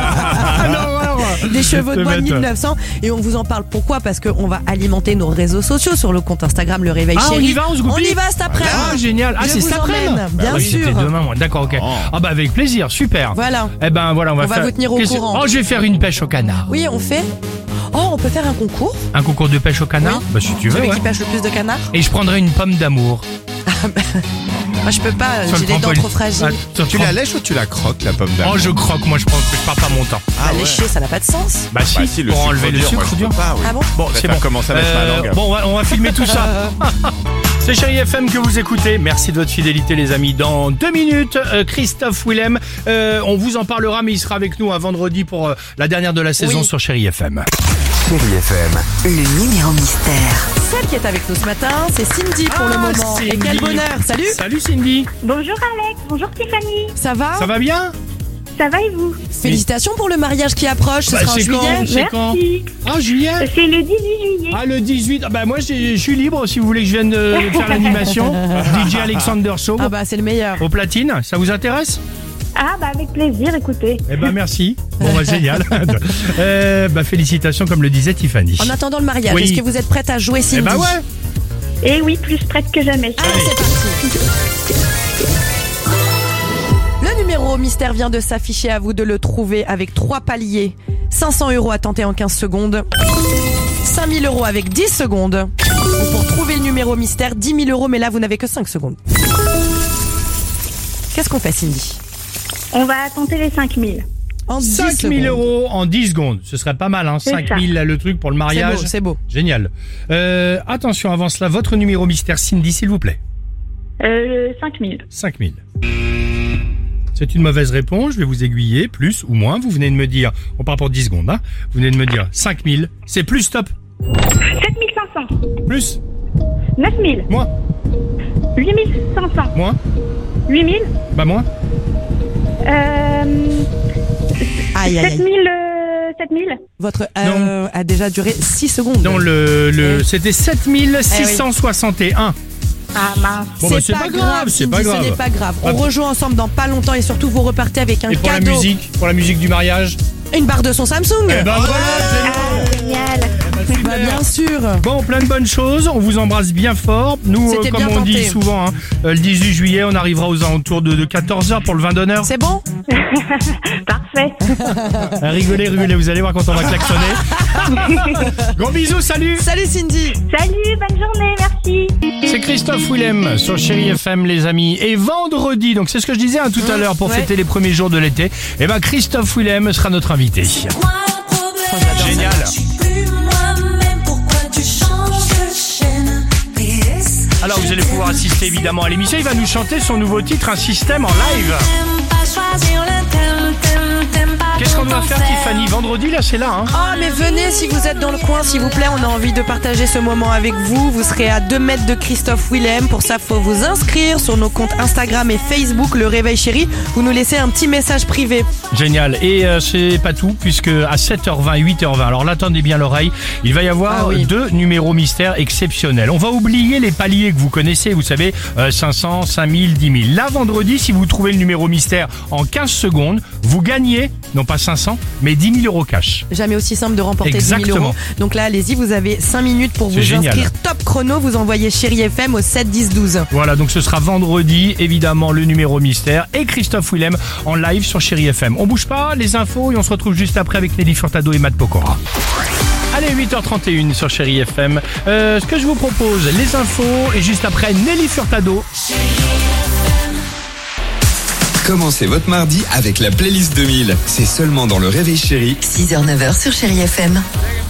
Des chevaux de C'est bois de bête. mille neuf cents. Et on vous en parle pourquoi? Parce qu'on va alimenter nos réseaux sociaux sur le compte Instagram Le Réveil Ah, on Chéri. y va, on se goupille y va cet après. Ah, génial. Ah, Je c'est vous cet après-midi. emmène, bien Ah, oui, sûr. C'était demain, moi. D'accord, ok. Ah bah avec plaisir, super. Voilà. Eh ben voilà, on va On va faire. vous tenir au Qu'est-ce- courant. Oh, je vais faire une pêche au canard. Oui, on fait. Oh, on peut faire un concours. Un concours de pêche au canard. Oui. Bah si tu veux. Celui ouais. qui pêche le plus de canards. Et je prendrai une pomme d'amour. Moi, je peux pas, Sur le j'ai les dents trampoline. trop fragiles. Ah, sur Tu le la tram- lèches ou tu la croques, la pomme d'amour? Oh, je croque. Moi, je pense que je perds pas mon temps. Ah Bah, ouais. lécher, ça n'a pas de sens. Bah si, Bah si, le pour sucre enlever le dur, sucre moi, je dur. peux pas, oui. Ah bon? Bon, Là, c'est t'as bon. commencé à mettre ma langue. Bon, on va, on va filmer tout ça. C'est Chérie F M que vous écoutez. Merci de votre fidélité, les amis. Dans deux minutes, euh, Christophe Willem, euh, on vous en parlera, mais il sera avec nous un vendredi pour euh, la dernière de la saison Oui. sur Chérie F M. Chérie F M. Le numéro mystère. Celle qui est avec nous ce matin, c'est Cindy pour le Ah, moment. Et Cindy. quel bonheur. Salut. Salut Cindy. Bonjour Alex, bonjour Tiffany. Ça va? Ça va bien? Ça va et vous? Félicitations pour le mariage qui approche. Ce Bah, sera en c'est quand? juillet. C'est quand? Merci. Ah, juillet? C'est le dix-huit juillet. Ah, le dix-huit. Ah, bah, moi, j'ai- je suis libre si vous voulez que je vienne euh, faire l'animation. D J Alexander Show. Ah bah c'est le meilleur. Au platine, ça vous intéresse? Ah bah avec plaisir, écoutez. Eh ben merci. Bon bah génial. euh, bah félicitations comme le disait Tiffany. En attendant le mariage, Oui. est-ce que vous êtes prête à jouer Cindy? Eh bah ouais. Et oui, plus prête que jamais. Allez, c'est parti. Le numéro mystère vient de s'afficher, à vous de le trouver avec trois paliers. cinq cents euros à tenter en quinze secondes. cinq mille euros avec dix secondes. Ou pour trouver le numéro mystère, dix mille euros, mais là vous n'avez que cinq secondes. Qu'est-ce qu'on fait Cindy? On va tenter les cinq mille. En dix cinq mille secondes. euros en dix secondes. Ce serait pas mal, hein. C'est cinq ça. mille le truc pour le C'est mariage. beau, c'est beau. Génial. Euh, attention, avant cela, votre numéro mystère Cindy, s'il vous plaît. Euh, cinq mille. cinq mille. C'est une mauvaise réponse, je vais vous aiguiller, plus ou moins. Vous venez de me dire, on part pour dix secondes, hein. Vous venez de me dire cinq mille. C'est plus, stop. sept mille cinq cents. Plus, neuf mille. moins, huit mille cinq cents. moins, huit mille. bah moins, Euh, Aïe, aïe, aïe. sept mille, euh, sept mille. Votre euh, a déjà duré six secondes. Non, le, le, Eh. c'était sept mille six cent soixante et un. Ah mince. Bon, bah, c'est pas grave, c'est Cindy, pas grave. Ce n'est pas grave. On Ah. rejoue ensemble dans pas longtemps et surtout vous repartez avec un Et pour cadeau. la musique, pour la musique du mariage. Une barre de son Samsung. Eh ben voilà, Ah, génial. Bah, bien sûr. Bon, plein de bonnes choses, on vous embrasse bien fort. Nous, euh, C'était comme bien on dit tenté. souvent, hein, euh, le dix-huit juillet, on arrivera aux alentours de, de quatorze heures pour le vin d'honneur. C'est bon? Parfait. Euh, rigolez, rigolez, vous allez voir quand on va klaxonner. Gros bisous, salut. Salut Cindy. Salut, bonne journée, merci. C'est Christophe Willem sur Chérie F M, les amis. Et vendredi, donc c'est ce que je disais hein, tout à l'heure pour ouais. fêter les premiers jours de l'été, et ben Christophe Willem sera notre invité. Génial. Alors vous allez pouvoir assister évidemment à l'émission. Il va nous chanter son nouveau titre, Un système en live. Qu'est-ce qu'on doit faire, Tiffany? Vendredi, là, c'est là, hein? Ah, mais venez si vous êtes dans le coin, s'il vous plaît. On a envie de partager ce moment avec vous. Vous serez à deux mètres de Christophe Willem. Pour ça, faut vous inscrire sur nos comptes Instagram et Facebook, Le Réveil Chéri. Vous nous laissez un petit message privé. Génial. Et euh, c'est pas tout, puisque à sept heures vingt et huit heures vingt, alors là, tendez bien l'oreille, il va y avoir Ah oui. deux numéros mystères exceptionnels. On va oublier les paliers que vous connaissez, vous savez, euh, cinq cents, cinq mille, dix mille. Là, vendredi, si vous trouvez le numéro mystère en quinze secondes, vous gagnez, non pas cinq cents, mais dix mille euros cash. Jamais aussi simple de remporter dix mille Exactement. euros. Donc là, allez-y, vous avez cinq minutes pour C'est vous génial. inscrire. Top chrono, vous envoyez Chéri F M au sept dix douze. Voilà, donc ce sera vendredi, évidemment, le numéro mystère et Christophe Willem en live sur Chérie F M. On bouge pas, les infos, et on se retrouve juste après avec Nelly Furtado et Matt Pokora. Allez, huit heures trente et une sur Chérie F M. Euh, ce que je vous propose, les infos, et juste après, Nelly Furtado. Commencez votre mardi avec la playlist deux mille. C'est seulement dans le Réveil Chéri. six heures neuf heures sur Chéri F M.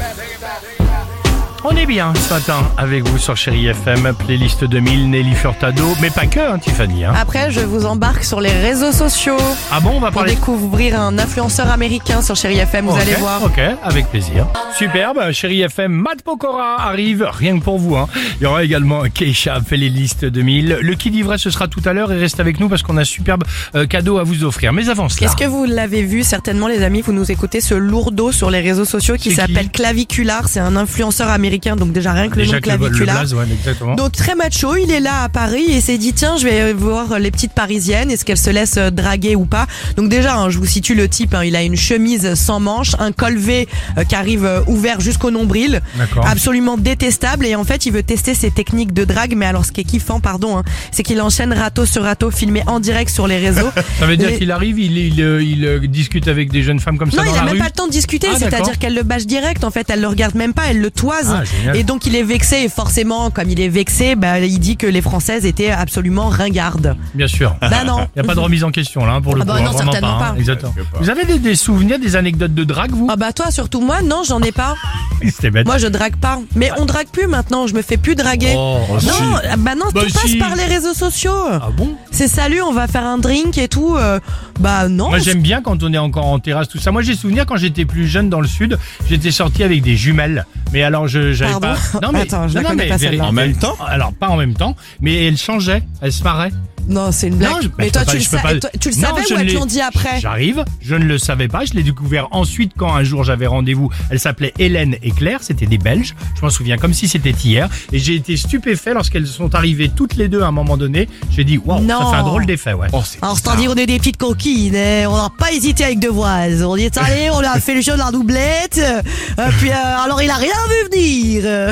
On est bien ce matin avec vous sur Chérie F M, playlist deux mille, Nelly Furtado, mais pas que, hein, Tiffany. Hein. Après, je vous embarque sur les réseaux sociaux Ah bon, on va pour parler... découvrir un influenceur américain sur Chéri F M. Vous Ok, allez voir. Ok, avec plaisir. Superbe, Chérie F M, Matt Pokora arrive, rien que pour vous. Hein. Il y aura également Keisha, playlist deux mille. Le qui dit vrai, ce sera tout à l'heure et reste avec nous parce qu'on a un superbe euh, cadeau à vous offrir. Mais avant cela... Est-ce que vous l'avez vu certainement, les amis? Vous nous écoutez ce lourdeau sur les réseaux sociaux qui C'est s'appelle qui Clavicular. C'est un influenceur américain, donc déjà rien que le nom Déjà que le, le Clavicular. blaze, ouais, exactement. Donc très macho, il est là à Paris et s'est dit tiens, je vais voir les petites parisiennes, est-ce qu'elles se laissent draguer ou pas. Donc déjà, hein, je vous situe le type, hein, il a une chemise sans manches, un col V euh, qui arrive euh, ouvert jusqu'au nombril, D'accord. absolument détestable, et en fait il veut tester ses techniques de drague. Mais alors ce qui est kiffant, pardon, hein, c'est qu'il enchaîne râteau sur râteau filmé en direct sur les réseaux. Ça veut dire Les- qu'il arrive, il, il, il, il discute avec des jeunes femmes comme ça Non, dans il la a même rue. pas le temps de discuter, Ah, d'accord. c'est-à-dire qu'elle le bâche direct, en fait, elle le regarde même pas, elle le toise. Ah, génial. Et donc il est vexé, et forcément, comme il est vexé, bah, il dit que les Françaises étaient absolument ringardes. Bien sûr. Bah non. Il n'y a pas de remise en question là, hein, pour le Ah bah coup. non, hein, vraiment certainement pas. hein. pas. Exactement. Vous avez des, des souvenirs, des anecdotes de drague, vous? Ah bah toi, surtout moi, non, j'en ai pas. C'était bête. Moi, je drague pas. Mais on drague plus maintenant, je me fais plus draguer. Oh, non, si. bah non, Bah tout passe si. par les réseaux sociaux. Ah bon? C'est salut, on va faire un drink et tout. euh, bah non. Moi j'aime bien quand on est encore en terrasse, tout ça. Moi j'ai souvenir quand j'étais plus jeune dans le sud, j'étais sorti avec des jumelles. Mais alors je j'avais Pardon. pas. Non mais Attends, je la non, connais mais pas, véri- celle-là. En même temps? Alors pas en même temps, mais elles changeaient, elles se marraient. Non, c'est une blague. Non, je- mais je toi, peux pas- tu, le je peux sa- pas- toi, tu le Non, savais je ou ne elles te l'ai- l'ont dit après? J'arrive, je ne le savais pas, je l'ai découvert ensuite quand un jour j'avais rendez-vous. Elles s'appelaient Hélène et Claire, c'était des Belges, je m'en souviens comme si c'était hier. Et j'ai été stupéfait lorsqu'elles sont arrivées toutes les deux à un moment donné. J'ai dit, waouh, ça Non. fait un drôle d'effet, ouais. Oh, c'est Alors, c'est-à-dire, on est des petites coquines, hein. On n'a pas hésité avec Devoise. On y est allé, on a fait le jeu de la doublette. Euh, puis, euh, alors, il a rien vu venir.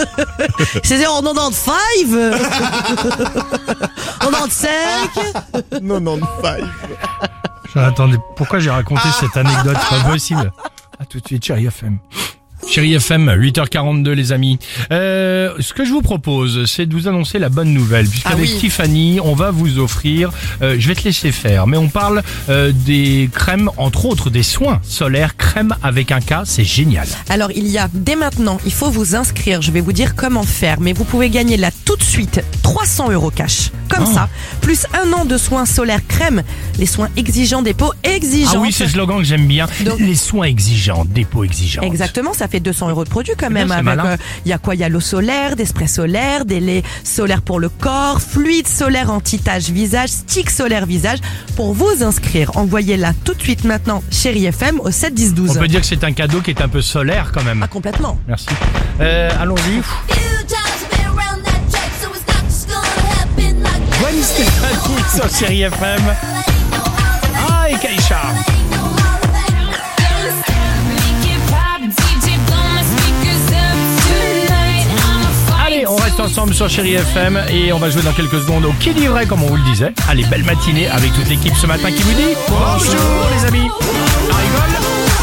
C'était en quatre-vingt-quinze. En quatre-vingt-cinq. non, non, five. Attendez, pourquoi j'ai raconté cette anecdote? C'est pas possible. À tout de suite, Chérie F M. Chérie F M, huit heures quarante-deux les amis. Euh, ce que je vous propose, c'est de vous annoncer la bonne nouvelle. Puisqu'avec Ah oui. Tiffany, on va vous offrir, euh, je vais te laisser faire, mais on parle euh, des crèmes, entre autres des soins solaires, crème avec un K, c'est génial. Alors, il y a dès maintenant, il faut vous inscrire. Je vais vous dire comment faire, mais vous pouvez gagner là tout de suite trois cents euros cash. Comme Oh. ça, plus un an de soins solaires crème, les soins exigeants des peaux exigeantes. Ah oui, c'est le slogan que j'aime bien. Donc- les soins exigeants, des peaux exigeantes. Exactement, ça fait fait deux cents euros de produits quand même. bien, Il c'est avec, malin. euh, y a quoi? Il y a l'eau solaire, des sprays solaires, des laits solaires pour le corps, fluide solaire anti-tache visage, stick solaire visage. Pour vous inscrire, envoyez-la tout de suite maintenant, Chérie F M, au sept dix douze. On peut dire que c'est un cadeau qui est un peu solaire quand même. Ah, complètement. Merci. Euh, allons-y. Gwen Stefani sur Chérie F M. Ah, et Keisha. Allez, on reste ensemble sur Chérie F M et on va jouer dans quelques secondes au Qui dit vrai, comme on vous le disait. Allez, belle matinée avec toute l'équipe ce matin qui vous dit bonjour les amis. Ça rigole?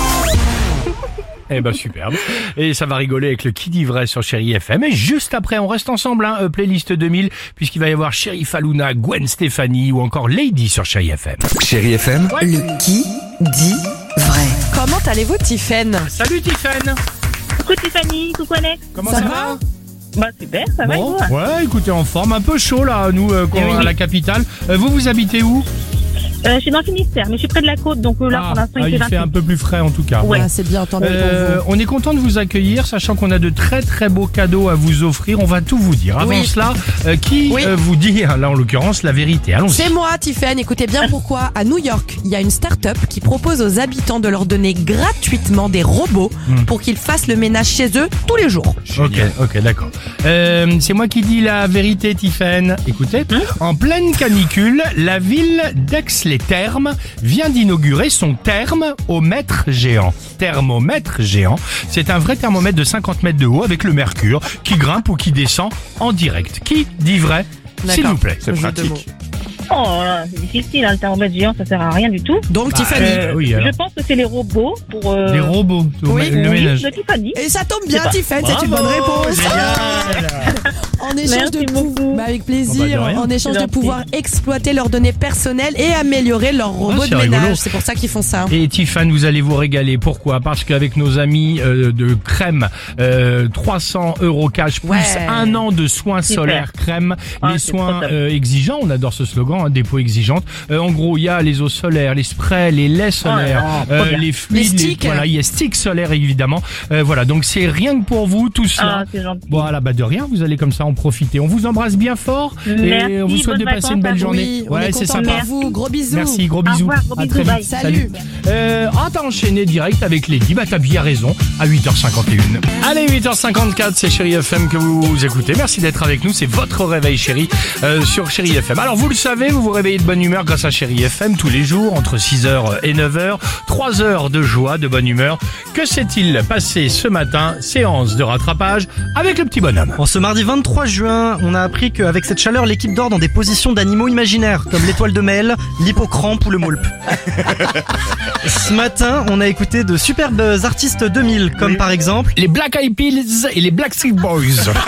Eh ben superbe. Et ça va rigoler avec le Qui dit vrai sur Chérie F M. Et juste après, on reste ensemble, hein, euh, playlist deux mille, puisqu'il va y avoir Chérie Faluna, Gwen Stefani ou encore Lady sur Chérie F M. Chérie F M, Ouais. Le qui dit vrai. Comment allez-vous, Tiffaine? Salut Tiffen. Coucou Tiffany, coucou Alex. Comment Ça ça, va va? Bah super, ça va et Bon, vous? ouais, écoutez, en forme, un peu chaud là, nous, euh, quand- Eh oui. à la capitale. Euh, vous, vous habitez où? Euh, je suis dans le Finistère, mais je suis près de la côte, donc euh, là Ah, pour l'instant ah, il il fait fait un vingt-huit. peu plus frais en tout cas. Ouais. Ah, c'est bien entendu Euh, pour vous. on est content de vous accueillir, sachant qu'on a de très très beaux cadeaux à vous offrir. On va tout vous dire. Avant Oui. cela, euh, qui Oui. euh, vous dit, là en l'occurrence, la vérité? Allons-y. C'est moi, Tiffaine. Écoutez bien pourquoi. À New York, il y a une start-up qui propose aux habitants de leur donner gratuitement des robots Hmm. pour qu'ils fassent le ménage chez eux tous les jours. Ok, ok, d'accord. Euh, c'est moi qui dis la vérité, Tiffaine. Écoutez, en pleine canicule, la ville d'Aix-les-Thermes vient d'inaugurer son thermomètre géant. Thermomètre géant, c'est un vrai thermomètre de cinquante mètres de haut avec le mercure qui grimpe ou qui descend en direct. Qui dit vrai, s'il D'accord. vous plaît? C'est Jeu de pratique. mots. Oh là, c'est difficile, hein, le thermomètre géant, ça sert à rien du tout. Donc, Bah, Tiffany. euh, oui, alors. Je pense que c'est les robots pour euh, Les robots, Oui, le oui, ménage. de Tiffany. Et ça tombe bien, pas. Tiffany, c'est une Bravo, bonne réponse. Génial. En échange Merci de pou- beaucoup. bah, avec Oh, bah, de plaisir, rien. en échange C'est de gentil. pouvoir exploiter leurs données personnelles et améliorer leur robot c'est de rigolo. ménage. C'est pour ça qu'ils font ça. Et Tiffany, vous allez vous régaler. Pourquoi? Parce qu'avec nos amis euh, de crème, euh, trois cents euros cash plus Ouais. un an de soins Super. solaires crème, Ah, les c'est soins trop top. euh, exigeants. On adore ce slogan, hein, des peaux exigeantes. Euh, en gros, il y a les eaux solaires, les sprays, les laits solaires, là, trop bien. les fluides, Les sticks. voilà, il y a sticks solaires évidemment. Euh, voilà, donc c'est rien que pour vous tout cela. Ah, c'est gentil. Voilà, bah de rien, vous allez comme ça en profiter. On vous embrasse bien fort Merci, et on vous souhaite de bonnes passer une vacances belle à vous. journée. Oui, on est ouais, c'est content sympa. pour vous. Gros bisous. Merci, gros Au bisous. revoir, gros À bisous, très bye. vite. Salut. Euh, ah, t'as enchaîné direct avec Lady, bah t'as bien raison, à huit heures cinquante et un. Allez, huit heures cinquante-quatre, c'est Chérie F M que vous écoutez. Merci d'être avec nous, c'est votre réveil chérie euh, sur Chérie F M. Alors vous le savez, vous vous réveillez de bonne humeur grâce à Chérie F M tous les jours, entre six heures et neuf heures. trois heures de joie, de bonne humeur. Que s'est-il passé ce matin? Séance de rattrapage avec le petit bonhomme. Bon, ce mardi vingt-trois juin, on a appris qu'avec cette chaleur, l'équipe dort dans des positions d'animaux imaginaires, comme l'étoile de Maël, l'hippocrampe ou le moulpe. Ce matin, on a écouté de superbes artistes deux mille, comme par exemple... Les Black Eyed Peas et les Backstreet Boys.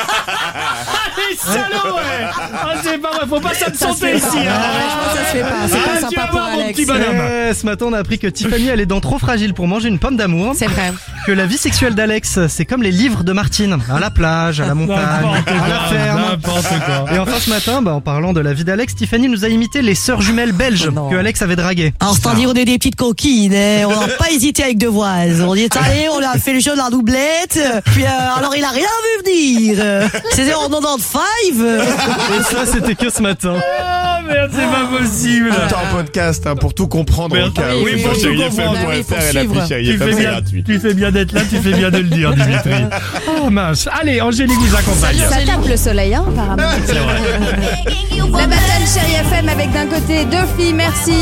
Les salauds, ouais. Ah, c'est pas vrai, faut pas Ça se s'absenter fait ici. pas. hein. Ouais, je pense que ça se fait pas. C'est Ah, pas tu sympa vas pour voir, mon Alex. petit bonhomme. Euh, ce matin, on a appris que Tiffany a les dents trop fragiles pour manger une pomme d'amour. C'est vrai. Que la vie sexuelle d'Alex, c'est comme les livres de Martine. À la plage, à la montagne, N'importe à la quoi, ferme. n'importe quoi. Et enfin ce matin, bah, en parlant de la vie d'Alex, Tiffany nous a imité les sœurs jumelles belges Non. que Alex avait draguées. Alors, c'est-à-dire, on est des petites coquines, hein. On n'a pas hésité avec Devoise. On y est allé, on a fait le jeu de la doublette, puis, euh, alors il a rien vu venir. C'était en quatre-vingt-quinze. Et ça, c'était que ce matin. Ah merde, c'est pas possible. Tout en podcast hein, pour tout comprendre. Mais au cas attends, où. oui, Sur pour tout chérie F M comprendre. point Ah oui, F R pour et l'appli suivre. Chérie Tu F fais, M, c'est bien, gratuit. tu fais bien d'être là, tu fais bien de le dire, Dimitri. Oh mince. Allez, Angélique vous accompagne. Ça tape le soleil, hein, apparemment. C'est vrai. La battle Chérie F M avec d'un côté deux filles, merci.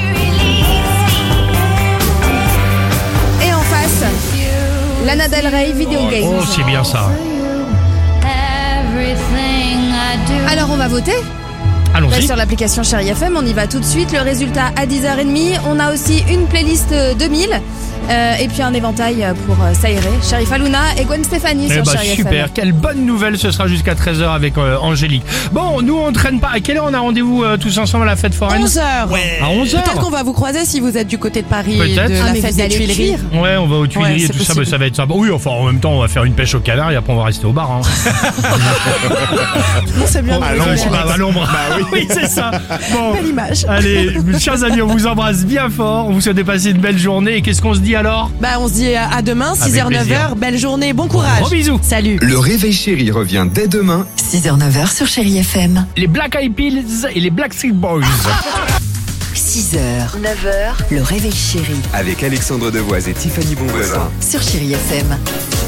Et en face, Lana Del Rey, Video Games. Oh, c'est bien ça. Alors on va voter. Là, Allons-y. sur l'application Chérie F M, on y va tout de suite. Le résultat à dix heures trente. On a aussi une playlist deux mille. Euh, et puis un éventail pour euh, s'aérer. Chérie Faluna et Gwen Stefani Eh sur bah, Chérie F M. super, quelle bonne nouvelle, ce sera jusqu'à treize heures avec euh, Angélique. Bon, nous on traîne pas. À quelle heure on a rendez-vous euh, tous ensemble à la fête foraine? onze heures. À onze heures. Peut-être qu'on va vous croiser si vous êtes du côté de Paris Peut-être. de Ah, la mais fête vous des allez Tuileries. cuire. Ouais, on va aux Tuileries Ouais, et c'est tout ça, possible. bah, ça va être sympa. Oui, enfin en même temps, on va faire une pêche au canard et après on va rester au bar. Hein. Non, c'est bien. À de l'ombre, rigoler, bah, Alex. à l'ombre. oui, c'est ça. Bon, Belle image. allez, chers amis, on vous embrasse bien fort. On vous souhaite de passer une belle journée. Et qu'est-ce qu'on se dit alors? Bah, on se dit à à demain, Avec six heures neuf plaisir. heures. Belle journée, bon courage. Gros bisous. Salut. Le Réveil Chéri revient dès demain. six heures neuf heures sur Chérie F M. Les Black Eyed Peas et les Black Street Boys. six heures, neuf heures, le réveil chéri Avec Alexandre Devoise et Tiffany Bonvoisin. sur Chérie F M.